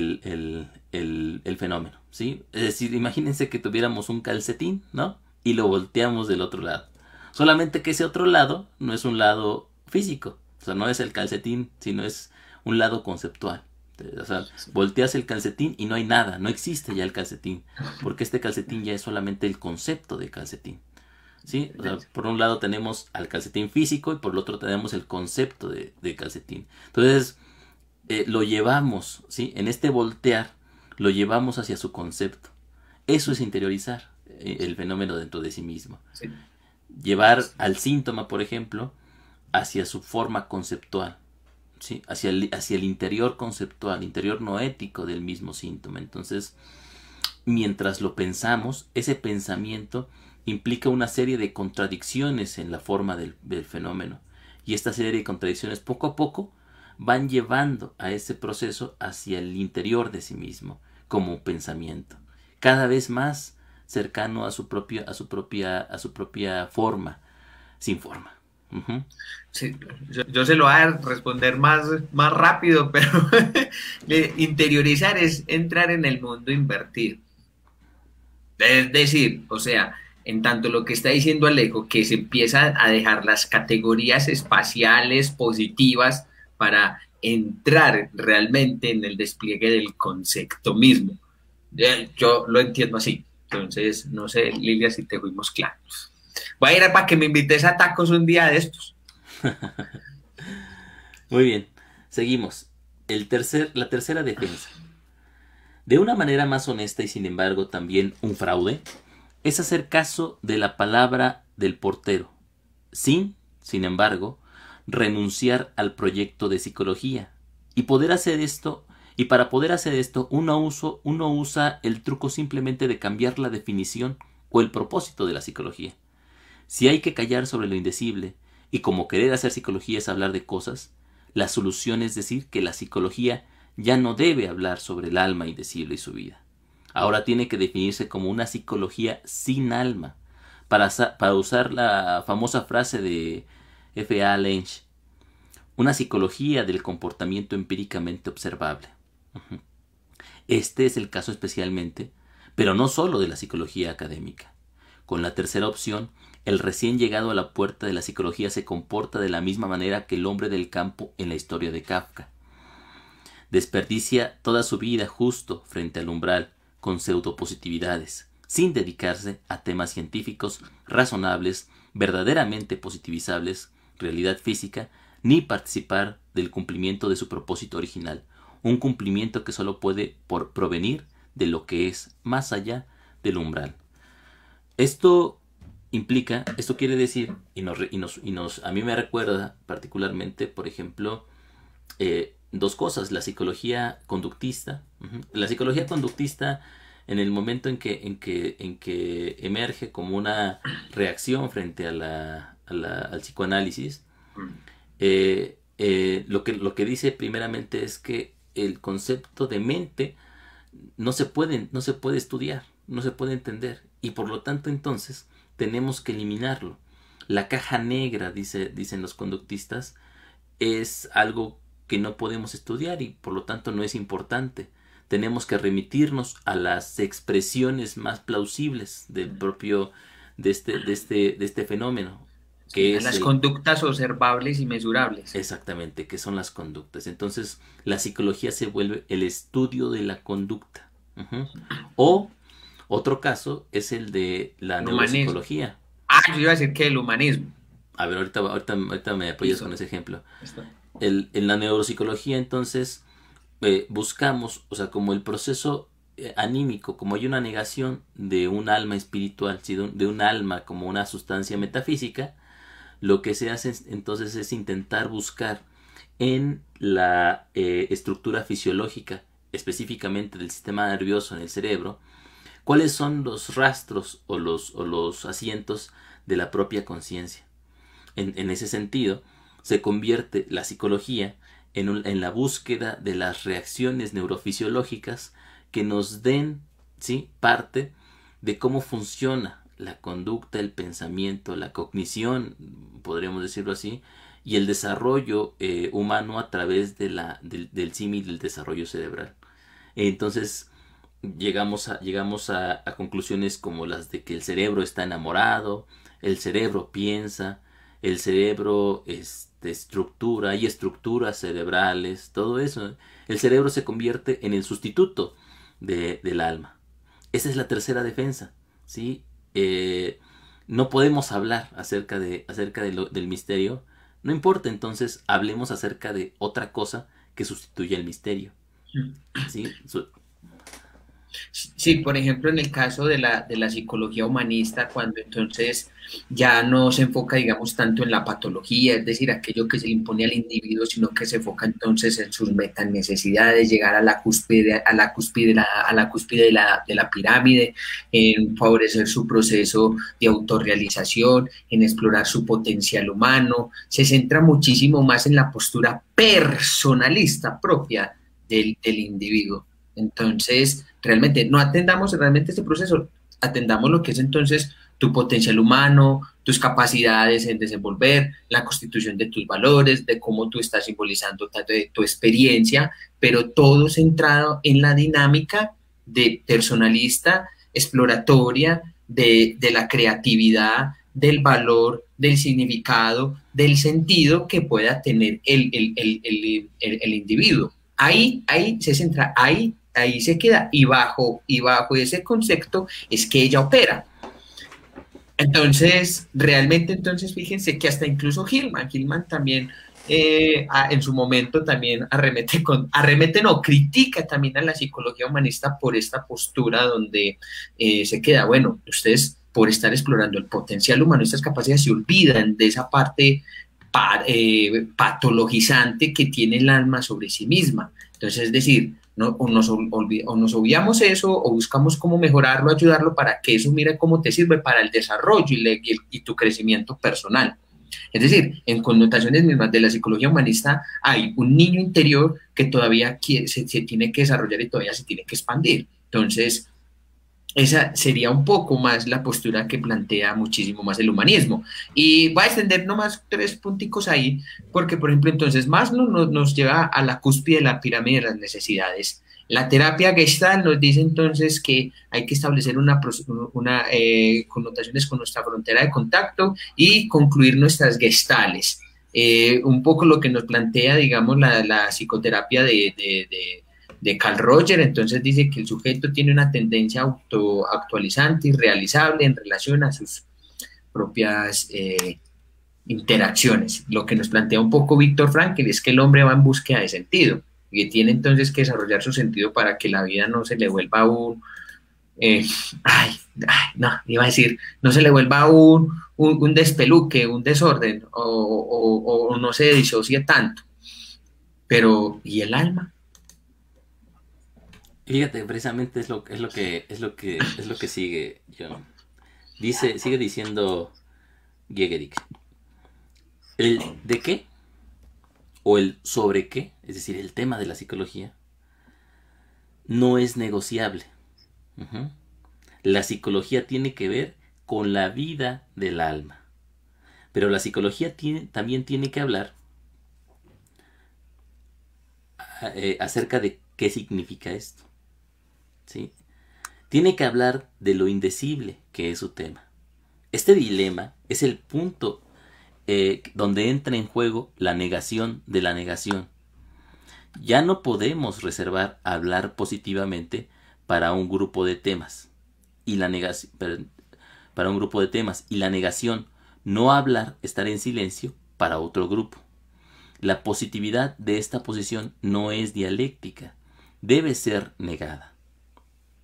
el fenómeno, ¿sí? Es decir, imagínense que tuviéramos un calcetín, ¿no? Y lo volteamos del otro lado. Solamente que ese otro lado no es un lado físico, o sea, no es el calcetín, sino es un lado conceptual. O sea, volteas el calcetín y no hay nada, no existe ya el calcetín, porque este calcetín ya es solamente el concepto de calcetín. ¿Sí? O sea, por un lado tenemos al calcetín físico y por el otro tenemos el concepto de calcetín. Entonces, lo llevamos, ¿sí? En este voltear, lo llevamos hacia su concepto. Eso es interiorizar el fenómeno dentro de sí mismo.
Sí.
Llevar al síntoma, por ejemplo, hacia su forma conceptual, ¿sí? Hacia el interior conceptual, interior noético del mismo síntoma. Entonces, mientras lo pensamos, ese pensamiento implica una serie de contradicciones en la forma del fenómeno. Y esta serie de contradicciones poco a poco van llevando a ese proceso hacia el interior de sí mismo, como pensamiento, cada vez más cercano a su propia forma, sin forma. Uh-huh.
Sí, yo se lo voy a responder más rápido, pero interiorizar es entrar en el mundo invertido. Es decir, o sea, en tanto lo que está diciendo Alejo, que se empieza a dejar las categorías espaciales positivas para entrar realmente en el despliegue del concepto mismo. Yo lo entiendo así. Entonces, no sé, Lilia, si te fuimos claros. Voy a ir para que me invites a tacos un día de estos.
Muy bien, seguimos. La tercera defensa. De una manera más honesta y sin embargo también un fraude, es hacer caso de la palabra del portero, sin embargo, renunciar al proyecto de psicología. Y para poder hacer esto, uno usa el truco simplemente de cambiar la definición o el propósito de la psicología. Si hay que callar sobre lo indecible, y como querer hacer psicología es hablar de cosas, la solución es decir que la psicología ya no debe hablar sobre el alma indecible y su vida. Ahora tiene que definirse como una psicología sin alma, para usar la famosa frase de F. A. Lynch, una psicología del comportamiento empíricamente observable. Este es el caso especialmente, pero no solo de la psicología académica. Con la tercera opción, el recién llegado a la puerta de la psicología se comporta de la misma manera que el hombre del campo en la historia de Kafka. Desperdicia toda su vida justo frente al umbral con pseudopositividades, sin dedicarse a temas científicos, razonables, verdaderamente positivizables, realidad física, ni participar del cumplimiento de su propósito original, un cumplimiento que solo puede provenir de lo que es más allá del umbral. Esto quiere decir, a mí me recuerda particularmente, por ejemplo, dos cosas: la psicología conductista. La psicología conductista, en el momento en que emerge como una reacción frente al psicoanálisis, lo que dice primeramente es que el concepto de mente no se puede estudiar, no se puede entender, y por lo tanto entonces tenemos que eliminarlo. La caja negra, dicen los conductistas, es algo que no podemos estudiar y por lo tanto no es importante. Tenemos que remitirnos a las expresiones más plausibles del propio de este fenómeno, que es
las conductas observables y mesurables.
Exactamente, que son las conductas. Entonces, la psicología se vuelve el estudio de la conducta. O otro caso es el de la neuropsicología.
Yo iba a decir que el humanismo.
A ver, ahorita me apoyas con ese ejemplo. En la neuropsicología, entonces, buscamos, o sea, como el proceso anímico, como hay una negación de un alma espiritual, ¿sí? De un alma como una sustancia metafísica, lo que se hace entonces es intentar buscar en la estructura fisiológica, específicamente del sistema nervioso en el cerebro, cuáles son los rastros o los asientos de la propia conciencia. En ese sentido, se convierte la psicología en la búsqueda de las reacciones neurofisiológicas que nos den, ¿sí?, parte de cómo funciona la conducta, el pensamiento, la cognición, podríamos decirlo así, y el desarrollo humano a través del símil del desarrollo cerebral. Entonces llegamos a conclusiones como las de que el cerebro está enamorado, el cerebro piensa, el cerebro estructura, hay estructuras cerebrales, todo eso. El cerebro se convierte en el sustituto del alma. Esa es la tercera defensa, ¿sí? No podemos hablar acerca del misterio. No importa, entonces hablemos acerca de otra cosa que sustituya el misterio, ¿sí?
Sí, por ejemplo, en el caso de la psicología humanista, cuando entonces ya no se enfoca, digamos, tanto en la patología, es decir, aquello que se le impone al individuo, sino que se enfoca entonces en sus metanecesidades, llegar a la cúspide, de la pirámide, en favorecer su proceso de autorrealización, en explorar su potencial humano, se centra muchísimo más en la postura personalista propia del individuo. Entonces, realmente no atendamos realmente este proceso, atendamos lo que es entonces tu potencial humano, tus capacidades en desenvolver, la constitución de tus valores, de cómo tú estás simbolizando de tu experiencia, pero todo centrado en la dinámica de personalista, exploratoria, de la creatividad, del valor, del significado, del sentido que pueda tener el individuo. Ahí se centra, ahí se queda, y bajo ese concepto es que ella opera. Entonces, realmente, entonces, fíjense que hasta incluso Hillman también en su momento también critica también a la psicología humanista por esta postura donde se queda, bueno, ustedes por estar explorando el potencial humano, estas capacidades, se olvidan de esa parte patologizante que tiene el alma sobre sí misma. Entonces, es decir, ¿no? o nos obviamos eso, o buscamos cómo mejorarlo, ayudarlo para que eso, mire cómo te sirve para el desarrollo y tu crecimiento personal. Es decir, en connotaciones mismas de la psicología humanista hay un niño interior que todavía se tiene que desarrollar y todavía se tiene que expandir. Entonces, esa sería un poco más la postura que plantea muchísimo más el humanismo. Y voy a extender nomás 3 punticos ahí, porque, por ejemplo, entonces Maslow nos lleva a la cúspide de la pirámide de las necesidades. La terapia Gestalt nos dice entonces que hay que establecer connotaciones con nuestra frontera de contacto y concluir nuestras gestales. Un poco lo que nos plantea, digamos, la psicoterapia de Carl Roger. Entonces dice que el sujeto tiene una tendencia autoactualizante y realizable en relación a sus propias interacciones. Lo que nos plantea un poco Víctor Frankl es que el hombre va en búsqueda de sentido y que tiene entonces que desarrollar su sentido para que la vida no se le vuelva no se le vuelva un despeluque, un desorden, o no se disocie tanto. Pero, ¿y el alma?
Fíjate, precisamente es lo que sigue, John. Sigue diciendo Giegerich. El de qué o el sobre qué, es decir, el tema de la psicología, no es negociable. La psicología tiene que ver con la vida del alma. Pero la psicología también tiene que hablar acerca de qué significa esto. ¿Sí? Tiene que hablar de lo indecible que es su tema. Este dilema es el punto donde entra en juego la negación de la negación. Ya no podemos reservar hablar positivamente para un grupo de temas y la negación, para un grupo de temas, y la negación, no hablar, estar en silencio, para otro grupo. La positividad de esta posición no es dialéctica, debe ser negada.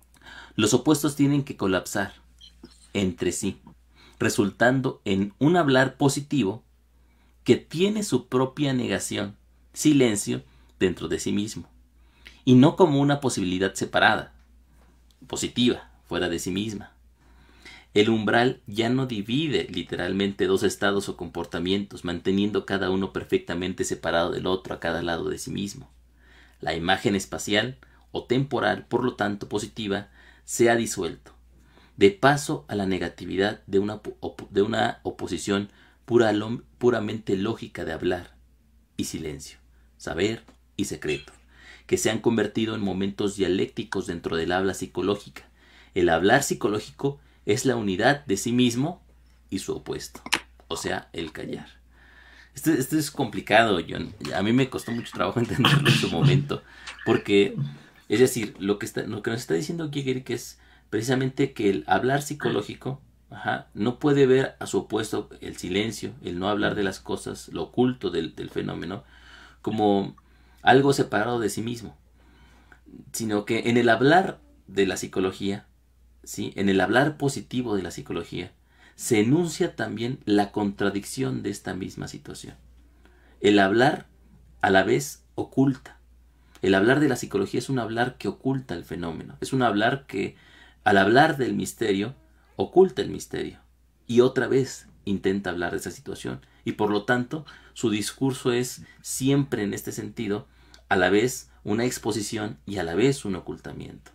Los opuestos tienen que colapsar entre sí, resultando en un hablar positivo que tiene su propia negación, silencio, dentro de sí mismo, y no como una posibilidad separada, positiva, fuera de sí misma. El umbral ya no divide literalmente dos estados o comportamientos, manteniendo cada uno perfectamente separado del otro a cada lado de sí mismo. La imagen espacial o temporal, por lo tanto positiva, se ha disuelto, de paso a la negatividad de una oposición puramente lógica de hablar y silencio, saber y secreto, que se han convertido en momentos dialécticos dentro del habla psicológica. El hablar psicológico es la unidad de sí mismo y su opuesto, o sea, el callar. Esto es complicado, John. A mí me costó mucho trabajo entenderlo en su momento, porque, es decir, lo que nos está diciendo Giegerich es precisamente que el hablar psicológico, no puede ver a su opuesto, el silencio, el no hablar de las cosas, lo oculto del fenómeno, como algo separado de sí mismo, sino que en el hablar de la psicología, ¿sí? En el hablar positivo de la psicología, se enuncia también la contradicción de esta misma situación. El hablar a la vez oculta. El hablar de la psicología es un hablar que oculta el fenómeno. Es un hablar que, al hablar del misterio, oculta el misterio. Y otra vez intenta hablar de esa situación. Y por lo tanto, su discurso es siempre en este sentido, a la vez una exposición y a la vez un ocultamiento.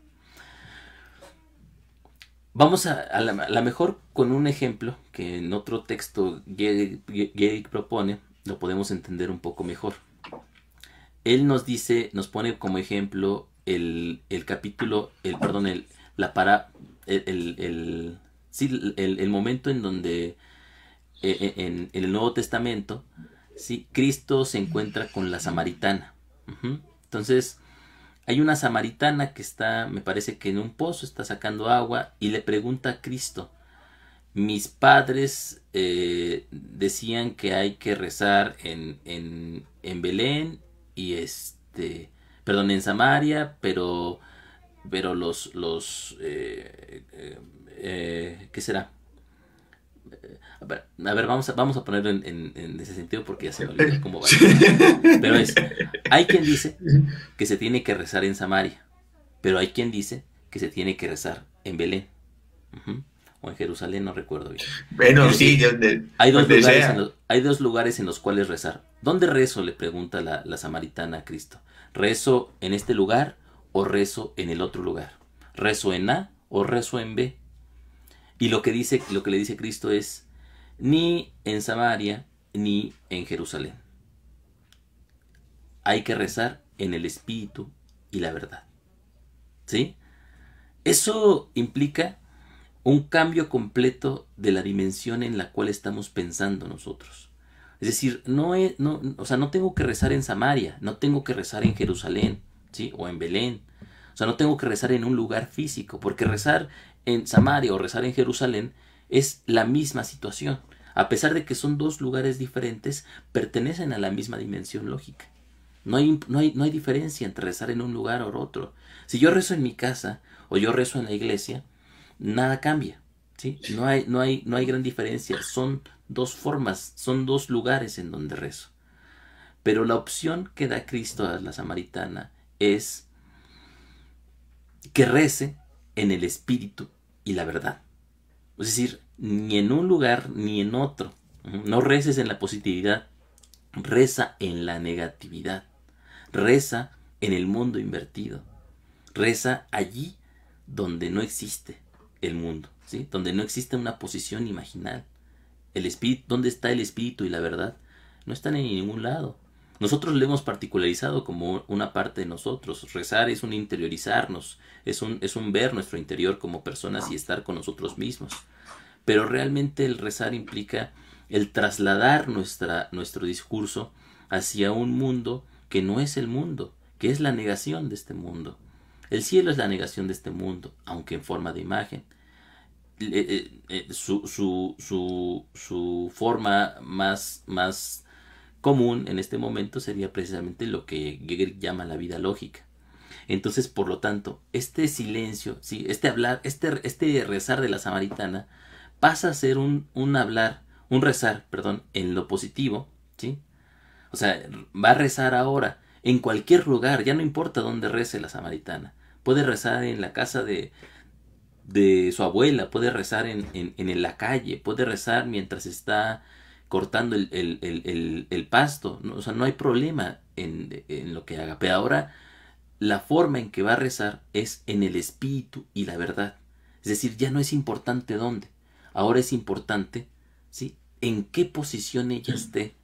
Vamos a la mejor con un ejemplo que en otro texto Giegerich propone, lo podemos entender un poco mejor. Él nos pone como ejemplo el capítulo, el momento en donde en el Nuevo Testamento, ¿sí? Cristo se encuentra con la samaritana. Entonces, hay una samaritana que está, me parece que en un pozo, está sacando agua y le pregunta a Cristo: mis padres decían que hay que rezar en Belén y en Samaria, pero ¿qué será? A ver, vamos a ponerlo en ese sentido porque ya se me olvidó cómo va. Pero hay quien dice que se tiene que rezar en Samaria, pero hay quien dice que se tiene que rezar en Belén. O en Jerusalén, no recuerdo bien.
Bueno, sí,
hay dos lugares en los cuales rezar. ¿Dónde rezo?, le pregunta la samaritana a Cristo. ¿Rezo en este lugar o rezo en el otro lugar? ¿Rezo en A o rezo en B? Y lo que le dice Cristo es: ni en Samaria ni en Jerusalén. Hay que rezar en el espíritu y la verdad. ¿Sí? Eso implica un cambio completo de la dimensión en la cual estamos pensando nosotros. Es decir, no tengo que rezar en Samaria, no tengo que rezar en Jerusalén, ¿sí? O en Belén. O sea, no tengo que rezar en un lugar físico, porque rezar en Samaria o rezar en Jerusalén es la misma situación. A pesar de que son dos lugares diferentes, pertenecen a la misma dimensión lógica. No hay diferencia entre rezar en un lugar o otro. Si yo rezo en mi casa o yo rezo en la iglesia, nada cambia, ¿sí? No hay gran diferencia. Son dos formas, son dos lugares en donde rezo. Pero la opción que da Cristo a la samaritana es que rece en el espíritu y la verdad. Es decir, ni en un lugar ni en otro. No reces en la positividad, reza en la negatividad. Reza en el mundo invertido. Reza allí donde no existe el mundo, ¿sí? Donde no existe una posición imaginal. El espíritu, ¿dónde está el espíritu y la verdad? No están en ningún lado. Nosotros lo hemos particularizado como una parte de nosotros. Rezar es un interiorizarnos, es un ver nuestro interior como personas y estar con nosotros mismos. Pero realmente el rezar implica el trasladar nuestro discurso hacia un mundo que no es el mundo, que es la negación de este mundo. El cielo es la negación de este mundo, aunque en forma de imagen. Su forma más común en este momento sería precisamente lo que Giegerich llama la vida lógica. Entonces, por lo tanto, este silencio, ¿sí? Este hablar, este rezar de la samaritana pasa a ser un hablar, un rezar, perdón, en lo positivo, ¿sí? O sea, va a rezar ahora en cualquier lugar, ya no importa dónde rece la samaritana. Puede rezar en la casa de su abuela, puede rezar en la calle, puede rezar mientras está cortando el pasto, ¿no? O sea, no hay problema en lo que haga. Pero ahora la forma en que va a rezar es en el espíritu y la verdad. Es decir, ya no es importante dónde, ahora es importante, ¿sí? En qué posición ella esté,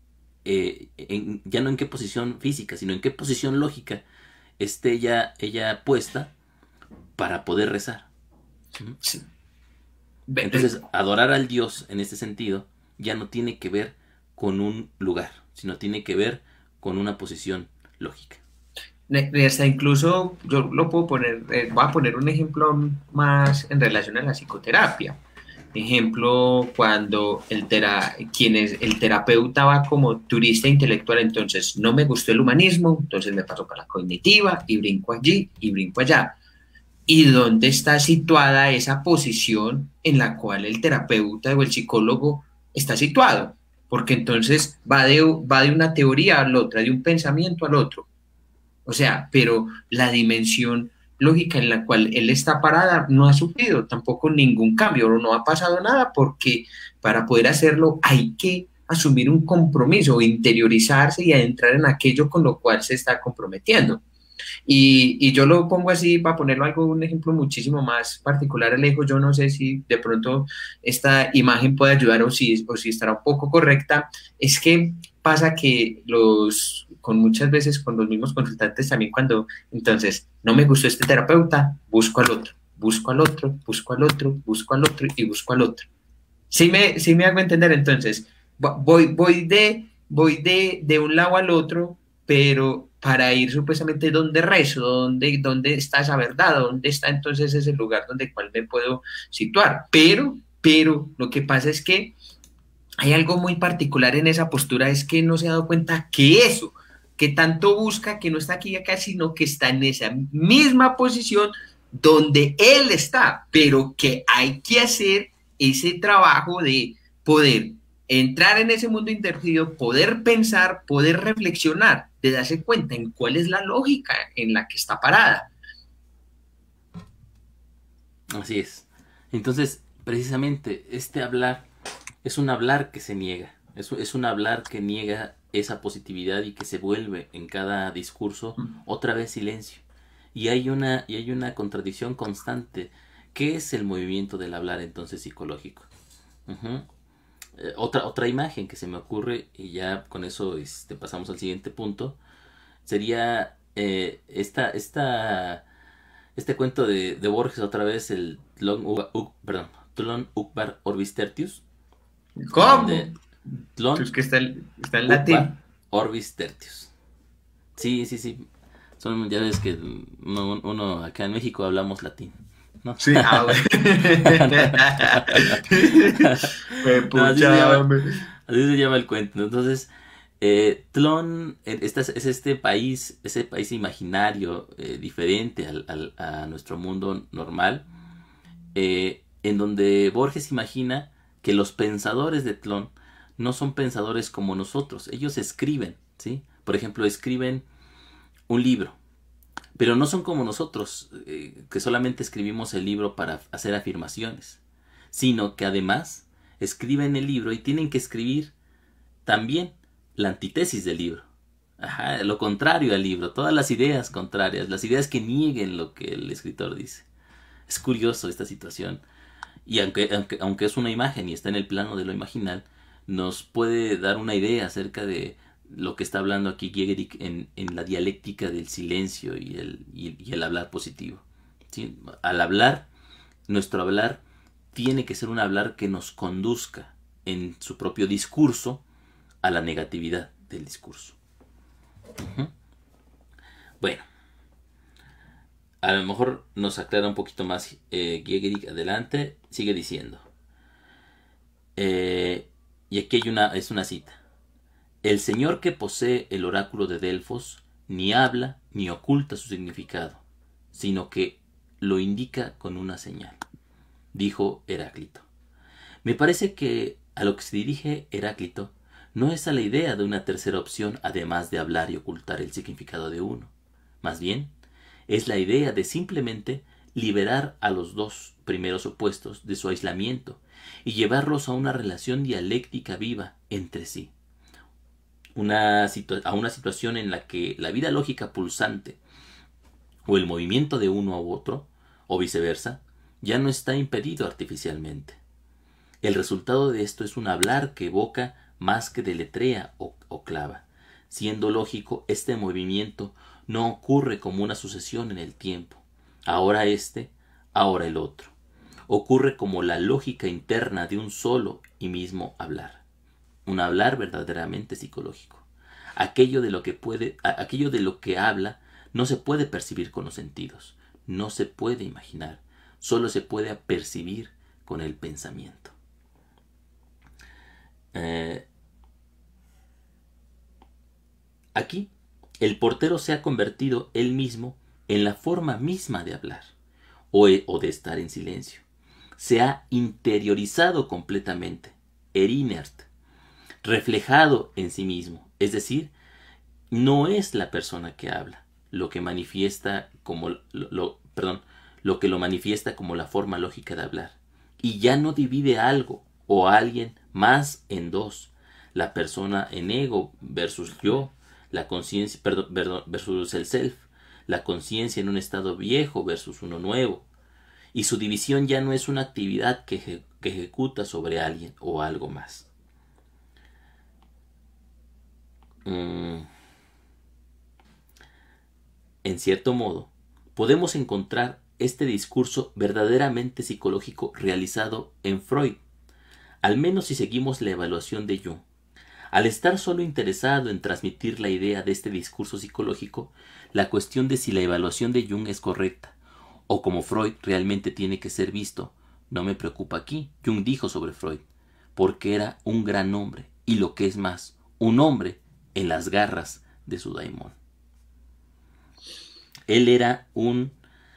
ya no en qué posición física, sino en qué posición lógica esté ella puesta para poder rezar.
Sí.
Entonces, adorar al Dios en este sentido ya no tiene que ver con un lugar, sino tiene que ver con una posición lógica.
Hasta incluso yo lo puedo poner, voy a poner un ejemplo más en relación a la psicoterapia. Ejemplo, cuando el terapeuta va como turista intelectual, entonces no me gustó el humanismo, entonces me paso para la cognitiva y brinco allí y brinco allá. ¿Y dónde está situada esa posición en la cual el terapeuta o el psicólogo está situado? Porque entonces va de una teoría a la otra, de un pensamiento al otro. O sea, pero la dimensión lógica en la cual él está parada no ha sufrido tampoco ningún cambio, o no ha pasado nada, porque para poder hacerlo hay que asumir un compromiso, interiorizarse y adentrar en aquello con lo cual se está comprometiendo. Y yo lo pongo así para ponerlo algo, un ejemplo muchísimo más particular, Alejo. Yo no sé si de pronto esta imagen puede ayudar o si estará un poco correcta. Es que pasa que con muchas veces con los mismos consultantes también cuando, entonces, no me gustó este terapeuta, busco al otro, busco al otro, busco al otro, busco al otro y busco al otro. Sí me hago entender, entonces, voy de un lado al otro, pero para ir supuestamente donde rezo, donde está esa verdad, donde está entonces ese lugar donde cual me puedo situar. Pero lo que pasa es que hay algo muy particular en esa postura, es que no se ha dado cuenta que eso, que tanto busca, que no está aquí y acá, sino que está en esa misma posición donde él está, pero que hay que hacer ese trabajo de poder entrar en ese mundo invertido, poder pensar, poder reflexionar, de darse cuenta en cuál es la lógica en la que está parada.
Así es. Entonces, precisamente, este hablar es un hablar que se niega. Es un hablar que niega esa positividad y que se vuelve en cada discurso otra vez silencio. Y hay una contradicción constante. ¿Qué es el movimiento del hablar entonces psicológico? Ujú. Otra imagen que se me ocurre, y ya con eso pasamos al siguiente punto, sería este cuento de Borges otra vez, el Tlon Uqbar Orbis Tertius,
¿Cómo?
donde Tlon
Es que está en
Uqbar
latín.
Orbis Tertius. Sí, sí, sí. Ya ves que uno acá en México hablamos latín, ¿no?
Sí, bueno. Me
No,
pucha, hombre.
así se llama el cuento. Entonces, Tlon es ese país imaginario, diferente a nuestro mundo normal, en donde Borges imagina que los pensadores de Tlon no son pensadores como nosotros. Ellos escriben, ¿sí? Por ejemplo, escriben un libro, pero no son como nosotros, que solamente escribimos el libro para hacer afirmaciones, sino que además escriben el libro y tienen que escribir también la antítesis del libro. Ajá, lo contrario al libro, todas las ideas contrarias, las ideas que nieguen lo que el escritor dice. Es curioso esta situación. Y aunque es una imagen y está en el plano de lo imaginal, nos puede dar una idea acerca de lo que está hablando aquí Giegerich en la dialéctica del silencio y el hablar positivo. ¿Sí? Al hablar, nuestro hablar tiene que ser un hablar que nos conduzca en su propio discurso a la negatividad del discurso. Uh-huh. Bueno, a lo mejor nos aclara un poquito más Giegerich adelante. Sigue diciendo. Y aquí es una cita. El señor que posee el oráculo de Delfos ni habla ni oculta su significado, sino que lo indica con una señal, dijo Heráclito. Me parece que a lo que se dirige Heráclito no es a la idea de una tercera opción además de hablar y ocultar el significado de uno. Más bien, es la idea de simplemente liberar a los dos primeros opuestos de su aislamiento y llevarlos a una relación dialéctica viva entre sí. A una situación en la que la vida lógica pulsante o el movimiento de uno u otro, o viceversa, ya no está impedido artificialmente. El resultado de esto es un hablar que evoca más que deletrea o clava. Siendo lógico, este movimiento no ocurre como una sucesión en el tiempo. Ahora este, ahora el otro. Ocurre como la lógica interna de un solo y mismo hablar. Un hablar verdaderamente psicológico. Aquello de lo que habla no se puede percibir con los sentidos, no se puede imaginar, solo se puede percibir con el pensamiento. Aquí, el portero se ha convertido él mismo en la forma misma de hablar o de estar en silencio. Se ha interiorizado completamente, inert, reflejado en sí mismo, es decir, no es la persona que habla, lo que manifiesta como lo que lo manifiesta como la forma lógica de hablar, y ya no divide algo o a alguien más en dos, la persona en ego versus yo, la conciencia versus el self, la conciencia en un estado viejo versus uno nuevo, y su división ya no es una actividad que ejecuta sobre alguien o algo más. En cierto modo, podemos encontrar este discurso verdaderamente psicológico realizado en Freud, al menos si seguimos la evaluación de Jung. Al estar solo interesado en transmitir la idea de este discurso psicológico, la cuestión de si la evaluación de Jung es correcta, o como Freud realmente tiene que ser visto, no me preocupa aquí. Jung dijo sobre Freud, porque era un gran hombre, y lo que es más, un hombre en las garras de su daimón. Él era un...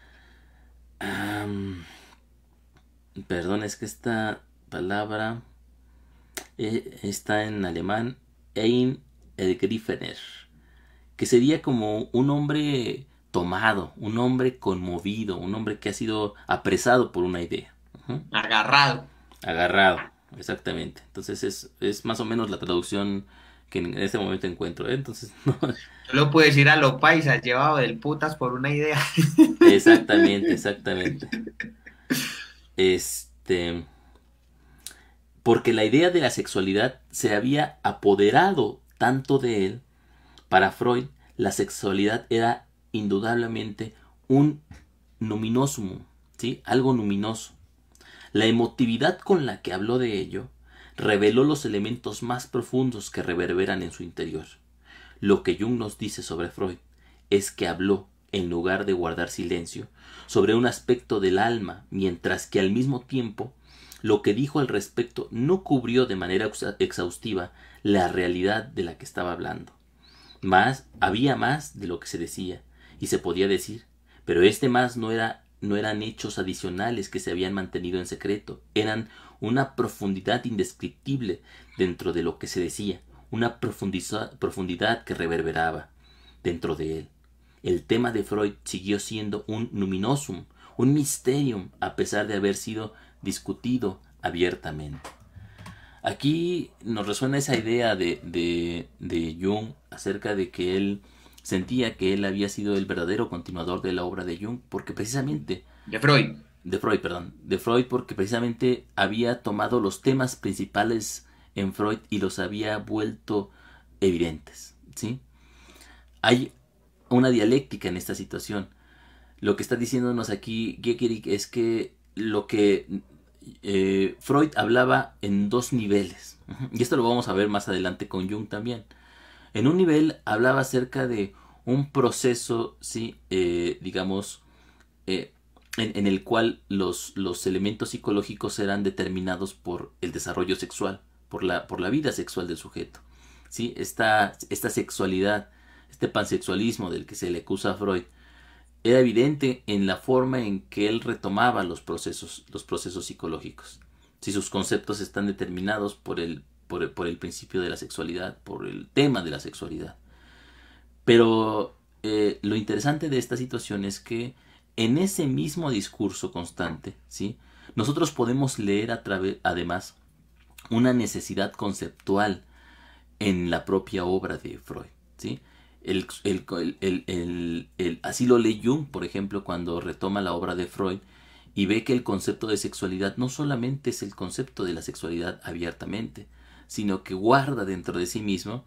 perdón, es que esta palabra está en alemán, ein Ergriffener, que sería como un hombre tomado, un hombre conmovido, un hombre que ha sido apresado por una idea.
Agarrado.
Agarrado, exactamente. Entonces es más o menos la traducción que en este momento encuentro. Entonces, no.
Tú lo puedes ir a lo paisa, llevado del putas por una idea.
Exactamente. Porque la idea de la sexualidad se había apoderado tanto de él. Para Freud, la sexualidad era indudablemente un numinosum, ¿sí? Algo luminoso. La emotividad con la que habló de ello reveló los elementos más profundos que reverberan en su interior. Lo que Jung nos dice sobre Freud es que habló, en lugar de guardar silencio, sobre un aspecto del alma, mientras que al mismo tiempo lo que dijo al respecto no cubrió de manera exhaustiva la realidad de la que estaba hablando. Había más de lo que se decía y se podía decir, pero este más no eran hechos adicionales que se habían mantenido en secreto, eran una profundidad indescriptible dentro de lo que se decía, una profundidad que reverberaba dentro de él. El tema de Freud siguió siendo un numinosum, un mysterium, a pesar de haber sido discutido abiertamente. Aquí nos resuena esa idea de Jung acerca de que él sentía que él había sido el verdadero continuador de la obra de Jung, porque precisamente...
De Freud,
porque precisamente había tomado los temas principales en Freud y los había vuelto evidentes, ¿sí? Hay una dialéctica en esta situación. Lo que está diciéndonos aquí Gekerik es que lo que Freud hablaba en dos niveles, y esto lo vamos a ver más adelante con Jung también. En un nivel hablaba acerca de un proceso, sí, en el cual los elementos psicológicos eran determinados por el desarrollo sexual, por la vida sexual del sujeto, ¿sí? Esta sexualidad, este pansexualismo del que se le acusa a Freud, era evidente en la forma en que él retomaba los procesos psicológicos. Si sus conceptos están determinados por el principio de la sexualidad, por el tema de la sexualidad. Pero lo interesante de esta situación es que en ese mismo discurso constante, ¿sí?, nosotros podemos leer además una necesidad conceptual en la propia obra de Freud, ¿sí? Así lo lee Jung, por ejemplo, cuando retoma la obra de Freud y ve que el concepto de sexualidad no solamente es el concepto de la sexualidad abiertamente, sino que guarda dentro de sí mismo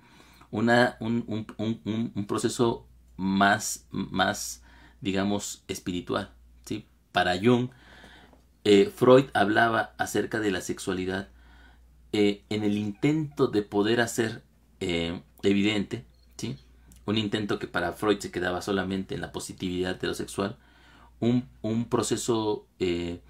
un proceso más, digamos, espiritual, ¿sí? Para Jung, Freud hablaba acerca de la sexualidad en el intento de poder hacer evidente, ¿sí?, un intento que para Freud se quedaba solamente en la positividad heterosexual, un proceso de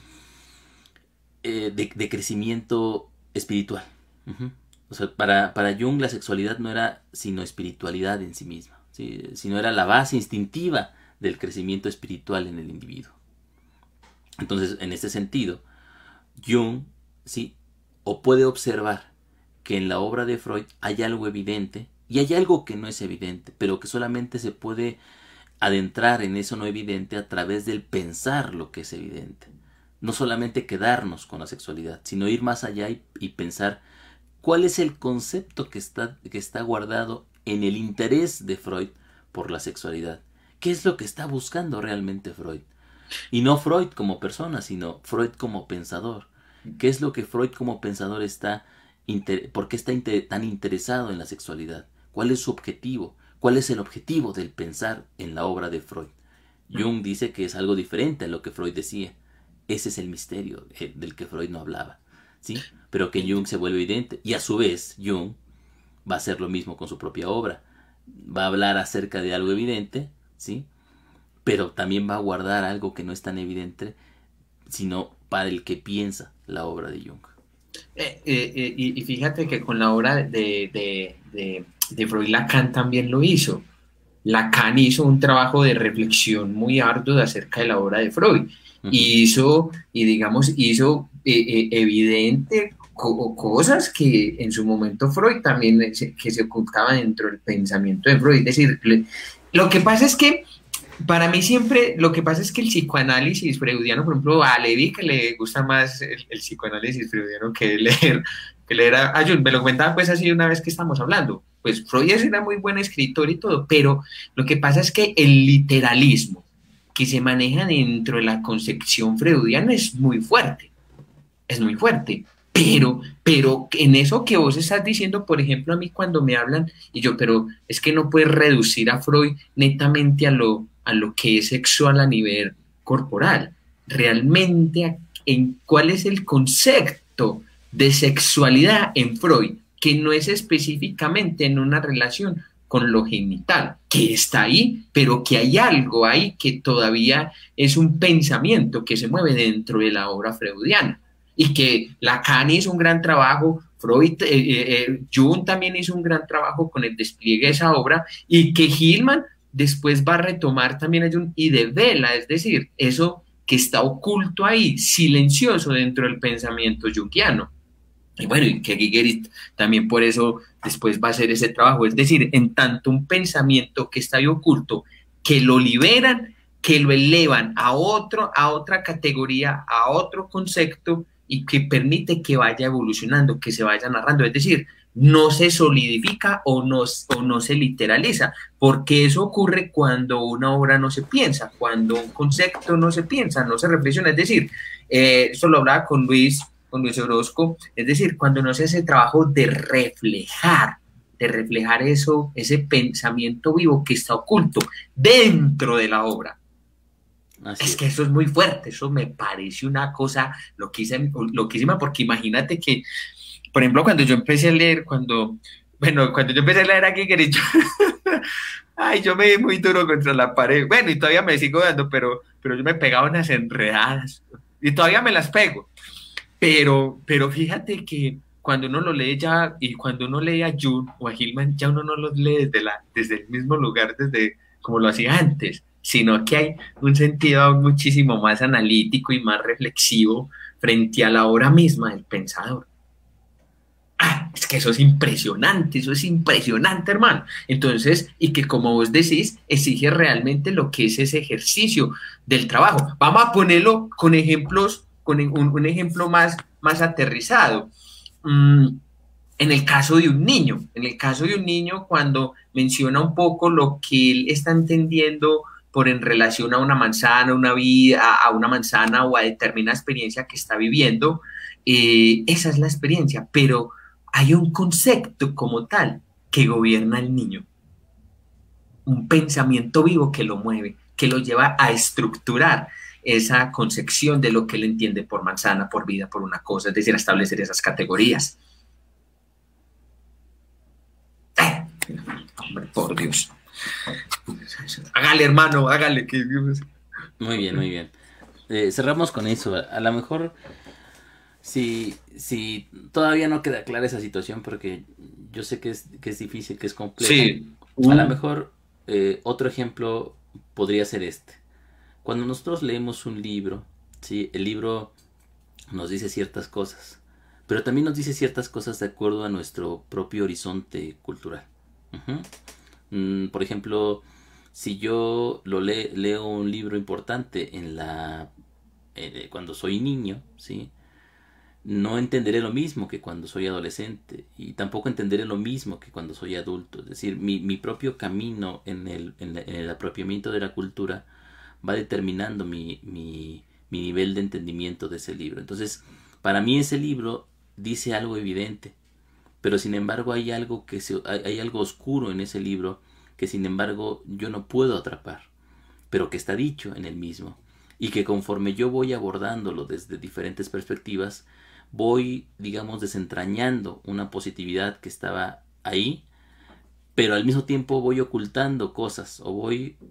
crecimiento espiritual. Uh-huh. O sea, para Jung la sexualidad no era sino espiritualidad en sí misma, ¿sí?, sino era la base instintiva del crecimiento espiritual en el individuo. Entonces, en este sentido, Jung, ¿sí?, o puede observar que en la obra de Freud hay algo evidente y hay algo que no es evidente, pero que solamente se puede adentrar en eso no evidente a través del pensar lo que es evidente. No solamente quedarnos con la sexualidad, sino ir más allá y pensar cuál es el concepto que está guardado en el interés de Freud por la sexualidad. ¿Qué es lo que está buscando realmente Freud? Y no Freud como persona, sino Freud como pensador. ¿Qué es lo que Freud como pensador por qué está tan interesado en la sexualidad? ¿Cuál es su objetivo? ¿Cuál es el objetivo del pensar en la obra de Freud? Jung dice que es algo diferente a lo que Freud decía. Ese es el misterio del que Freud no hablaba, ¿sí? Pero que Jung se vuelve evidente. Y a su vez, Jung va a hacer lo mismo con su propia obra. Va a hablar acerca de algo evidente, ¿sí?, pero también va a guardar algo que no es tan evidente, sino para el que piensa la obra de Jung.
Y fíjate que con la obra de Freud, Lacan también lo hizo. Lacan hizo un trabajo de reflexión muy arduo acerca de la obra de Freud. Uh-huh. Hizo evidente cosas que en su momento Freud también que se ocultaban dentro del pensamiento de Freud. Es decir, lo que pasa es que para mí siempre, lo que pasa es que el psicoanálisis freudiano, por ejemplo, a Levi, que le gusta más el psicoanálisis freudiano que leer a Jung, me lo comentaba pues así una vez que estamos hablando, pues Freud era muy buen escritor y todo, pero lo que pasa es que el literalismo que se maneja dentro de la concepción freudiana es muy fuerte, pero en eso que vos estás diciendo, por ejemplo, a mí cuando me hablan, y yo, pero es que no puedes reducir a Freud netamente a lo que es sexual a nivel corporal. Realmente, ¿cuál es el concepto de sexualidad en Freud? Que no es específicamente en una relación con lo genital, que está ahí, pero que hay algo ahí que todavía es un pensamiento que se mueve dentro de la obra freudiana. Y que Lacan hizo un gran trabajo, Freud, Jung también hizo un gran trabajo con el despliegue de esa obra, y que Hillman después va a retomar también a Jung y devela, es decir, eso que está oculto ahí, silencioso dentro del pensamiento jungiano. Y bueno, y que Gygerin también por eso después va a hacer ese trabajo, es decir, en tanto un pensamiento que está ahí oculto, que lo liberan, que lo elevan a otra categoría, a otro concepto, y que permite que vaya evolucionando, que se vaya narrando, es decir, no se solidifica o no se literaliza, porque eso ocurre cuando una obra no se piensa, cuando un concepto no se piensa, no se reflexiona, es decir, eso lo hablaba con Luis Orozco, es decir, cuando no se hace trabajo de reflejar eso, ese pensamiento vivo que está oculto dentro de la obra. Es que eso es muy fuerte, eso me parece una cosa loquísima, porque imagínate que, por ejemplo, cuando yo empecé a leer, cuando yo empecé a leer a Gygerin, yo me di muy duro contra la pared, bueno, y todavía me sigo dando, pero yo me pegaba unas enredadas, y todavía me las pego, pero fíjate que cuando uno lo lee ya, y cuando uno lee a Jung o a Hillman, ya uno no los lee desde el mismo lugar, desde como lo hacía antes, sino que hay un sentido muchísimo más analítico y más reflexivo frente a la obra misma del pensador. Ah, es que eso es impresionante, hermano. Entonces, y que como vos decís, exige realmente lo que es ese ejercicio del trabajo. Vamos a ponerlo con ejemplos, con un ejemplo más aterrizado. En el caso de un niño, cuando menciona un poco lo que él está entendiendo por en relación a una manzana, una vida, a una manzana o a determinada experiencia que está viviendo, esa es la experiencia, pero hay un concepto como tal que gobierna al niño, un pensamiento vivo que lo mueve, que lo lleva a estructurar esa concepción de lo que él entiende por manzana, por vida, por una cosa, es decir, a establecer esas categorías. Hombre, por Dios. Hágale, hermano, hágale.
Muy bien, muy bien. Cerramos con eso. A lo mejor, si todavía no queda clara esa situación, porque yo sé que es difícil, que es complejo.
Sí.
A lo mejor otro ejemplo podría ser este. Cuando nosotros leemos un libro, ¿sí? El libro nos dice ciertas cosas, pero también nos dice ciertas cosas de acuerdo a nuestro propio horizonte cultural. Por ejemplo, si yo leo un libro importante cuando soy niño, ¿sí? No entenderé lo mismo que cuando soy adolescente, y tampoco entenderé lo mismo que cuando soy adulto. Es decir, mi propio camino en el apropiamiento de la cultura va determinando mi nivel de entendimiento de ese libro. Entonces, para mí ese libro dice algo evidente, pero sin embargo hay algo hay algo oscuro en ese libro que sin embargo yo no puedo atrapar, pero que está dicho en el mismo, y que conforme yo voy abordándolo desde diferentes perspectivas, voy, digamos, desentrañando una positividad que estaba ahí, pero al mismo tiempo voy ocultando cosas, o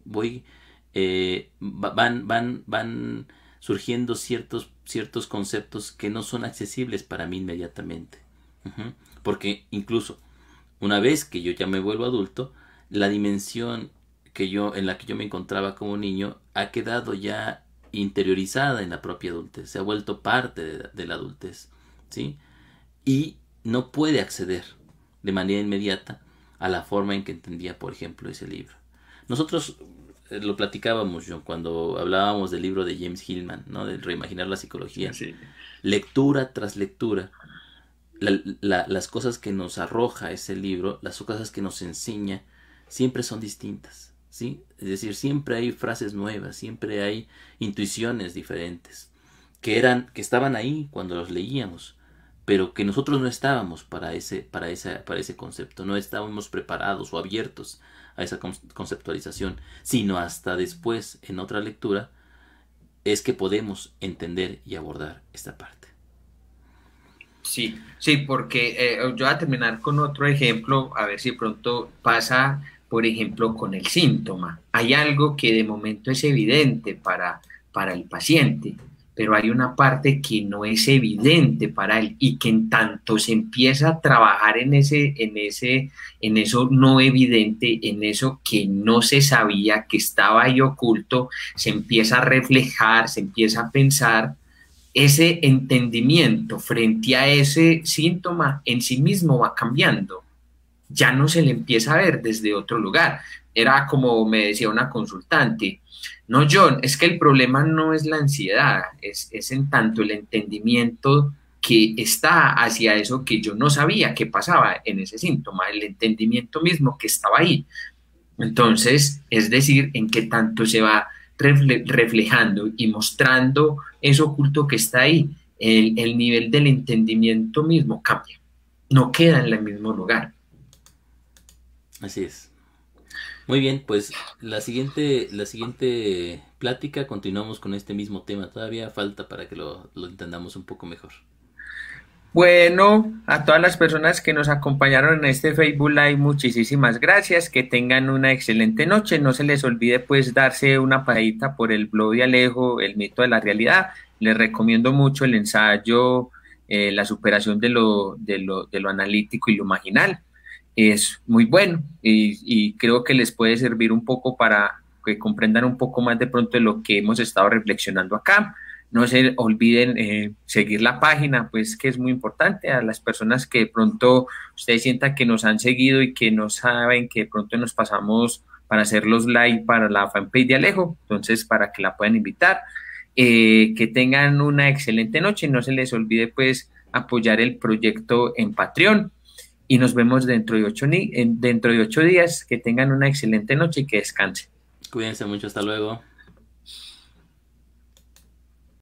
van surgiendo ciertos conceptos que no son accesibles para mí inmediatamente. Porque incluso una vez que yo ya me vuelvo adulto, la dimensión en la que yo me encontraba como niño ha quedado ya interiorizada en la propia adultez, se ha vuelto parte de la adultez, ¿sí? Y no puede acceder de manera inmediata a la forma en que entendía, por ejemplo, ese libro. Nosotros lo platicábamos, John, cuando hablábamos del libro de James Hillman, ¿no? De Reimaginar la psicología.
Sí.
Lectura tras lectura, las cosas que nos arroja ese libro, las cosas que nos enseña, siempre son distintas, ¿sí? Es decir, siempre hay frases nuevas, siempre hay intuiciones diferentes, que estaban ahí cuando los leíamos, pero que nosotros no estábamos para ese concepto, no estábamos preparados o abiertos a esa conceptualización, sino hasta después, en otra lectura, es que podemos entender y abordar esta parte.
Sí, porque yo voy a terminar con otro ejemplo, a ver si pronto pasa, por ejemplo, con el síntoma. Hay algo que de momento es evidente para el paciente, pero hay una parte que no es evidente para él, y que en tanto se empieza a trabajar en eso no evidente, en eso que no se sabía, que estaba ahí oculto, se empieza a reflejar, se empieza a pensar. Ese entendimiento frente a ese síntoma en sí mismo va cambiando, ya no se le empieza a ver desde otro lugar. Era como me decía una consultante: no, John, es que el problema no es la ansiedad, es en tanto el entendimiento que está hacia eso que yo no sabía que pasaba en ese síntoma, el entendimiento mismo que estaba ahí. Entonces, es decir, en qué tanto se va reflejando y mostrando eso oculto que está ahí, el nivel del entendimiento mismo cambia, no queda en el mismo lugar.
Así es. Muy bien, pues la siguiente plática continuamos con este mismo tema. Todavía falta para que lo entendamos un poco mejor.
Bueno, a todas las personas que nos acompañaron en este Facebook Live, muchísimas gracias, que tengan una excelente noche. No se les olvide pues darse una pasadita por el blog de Alejo, El mito de la realidad. Les recomiendo mucho el ensayo la superación de lo analítico y lo marginal. Es muy bueno y creo que les puede servir un poco para que comprendan un poco más de pronto de lo que hemos estado reflexionando acá. No se olviden seguir la página, pues que es muy importante a las personas que de pronto ustedes sientan que nos han seguido y que no saben que de pronto nos pasamos para hacer los live para la fanpage de Alejo, entonces para que la puedan invitar. Que tengan una excelente noche, no se les olvide pues apoyar el proyecto en Patreon y nos vemos dentro de 8 días. Que tengan una excelente noche y que descansen.
Cuídense mucho, hasta luego.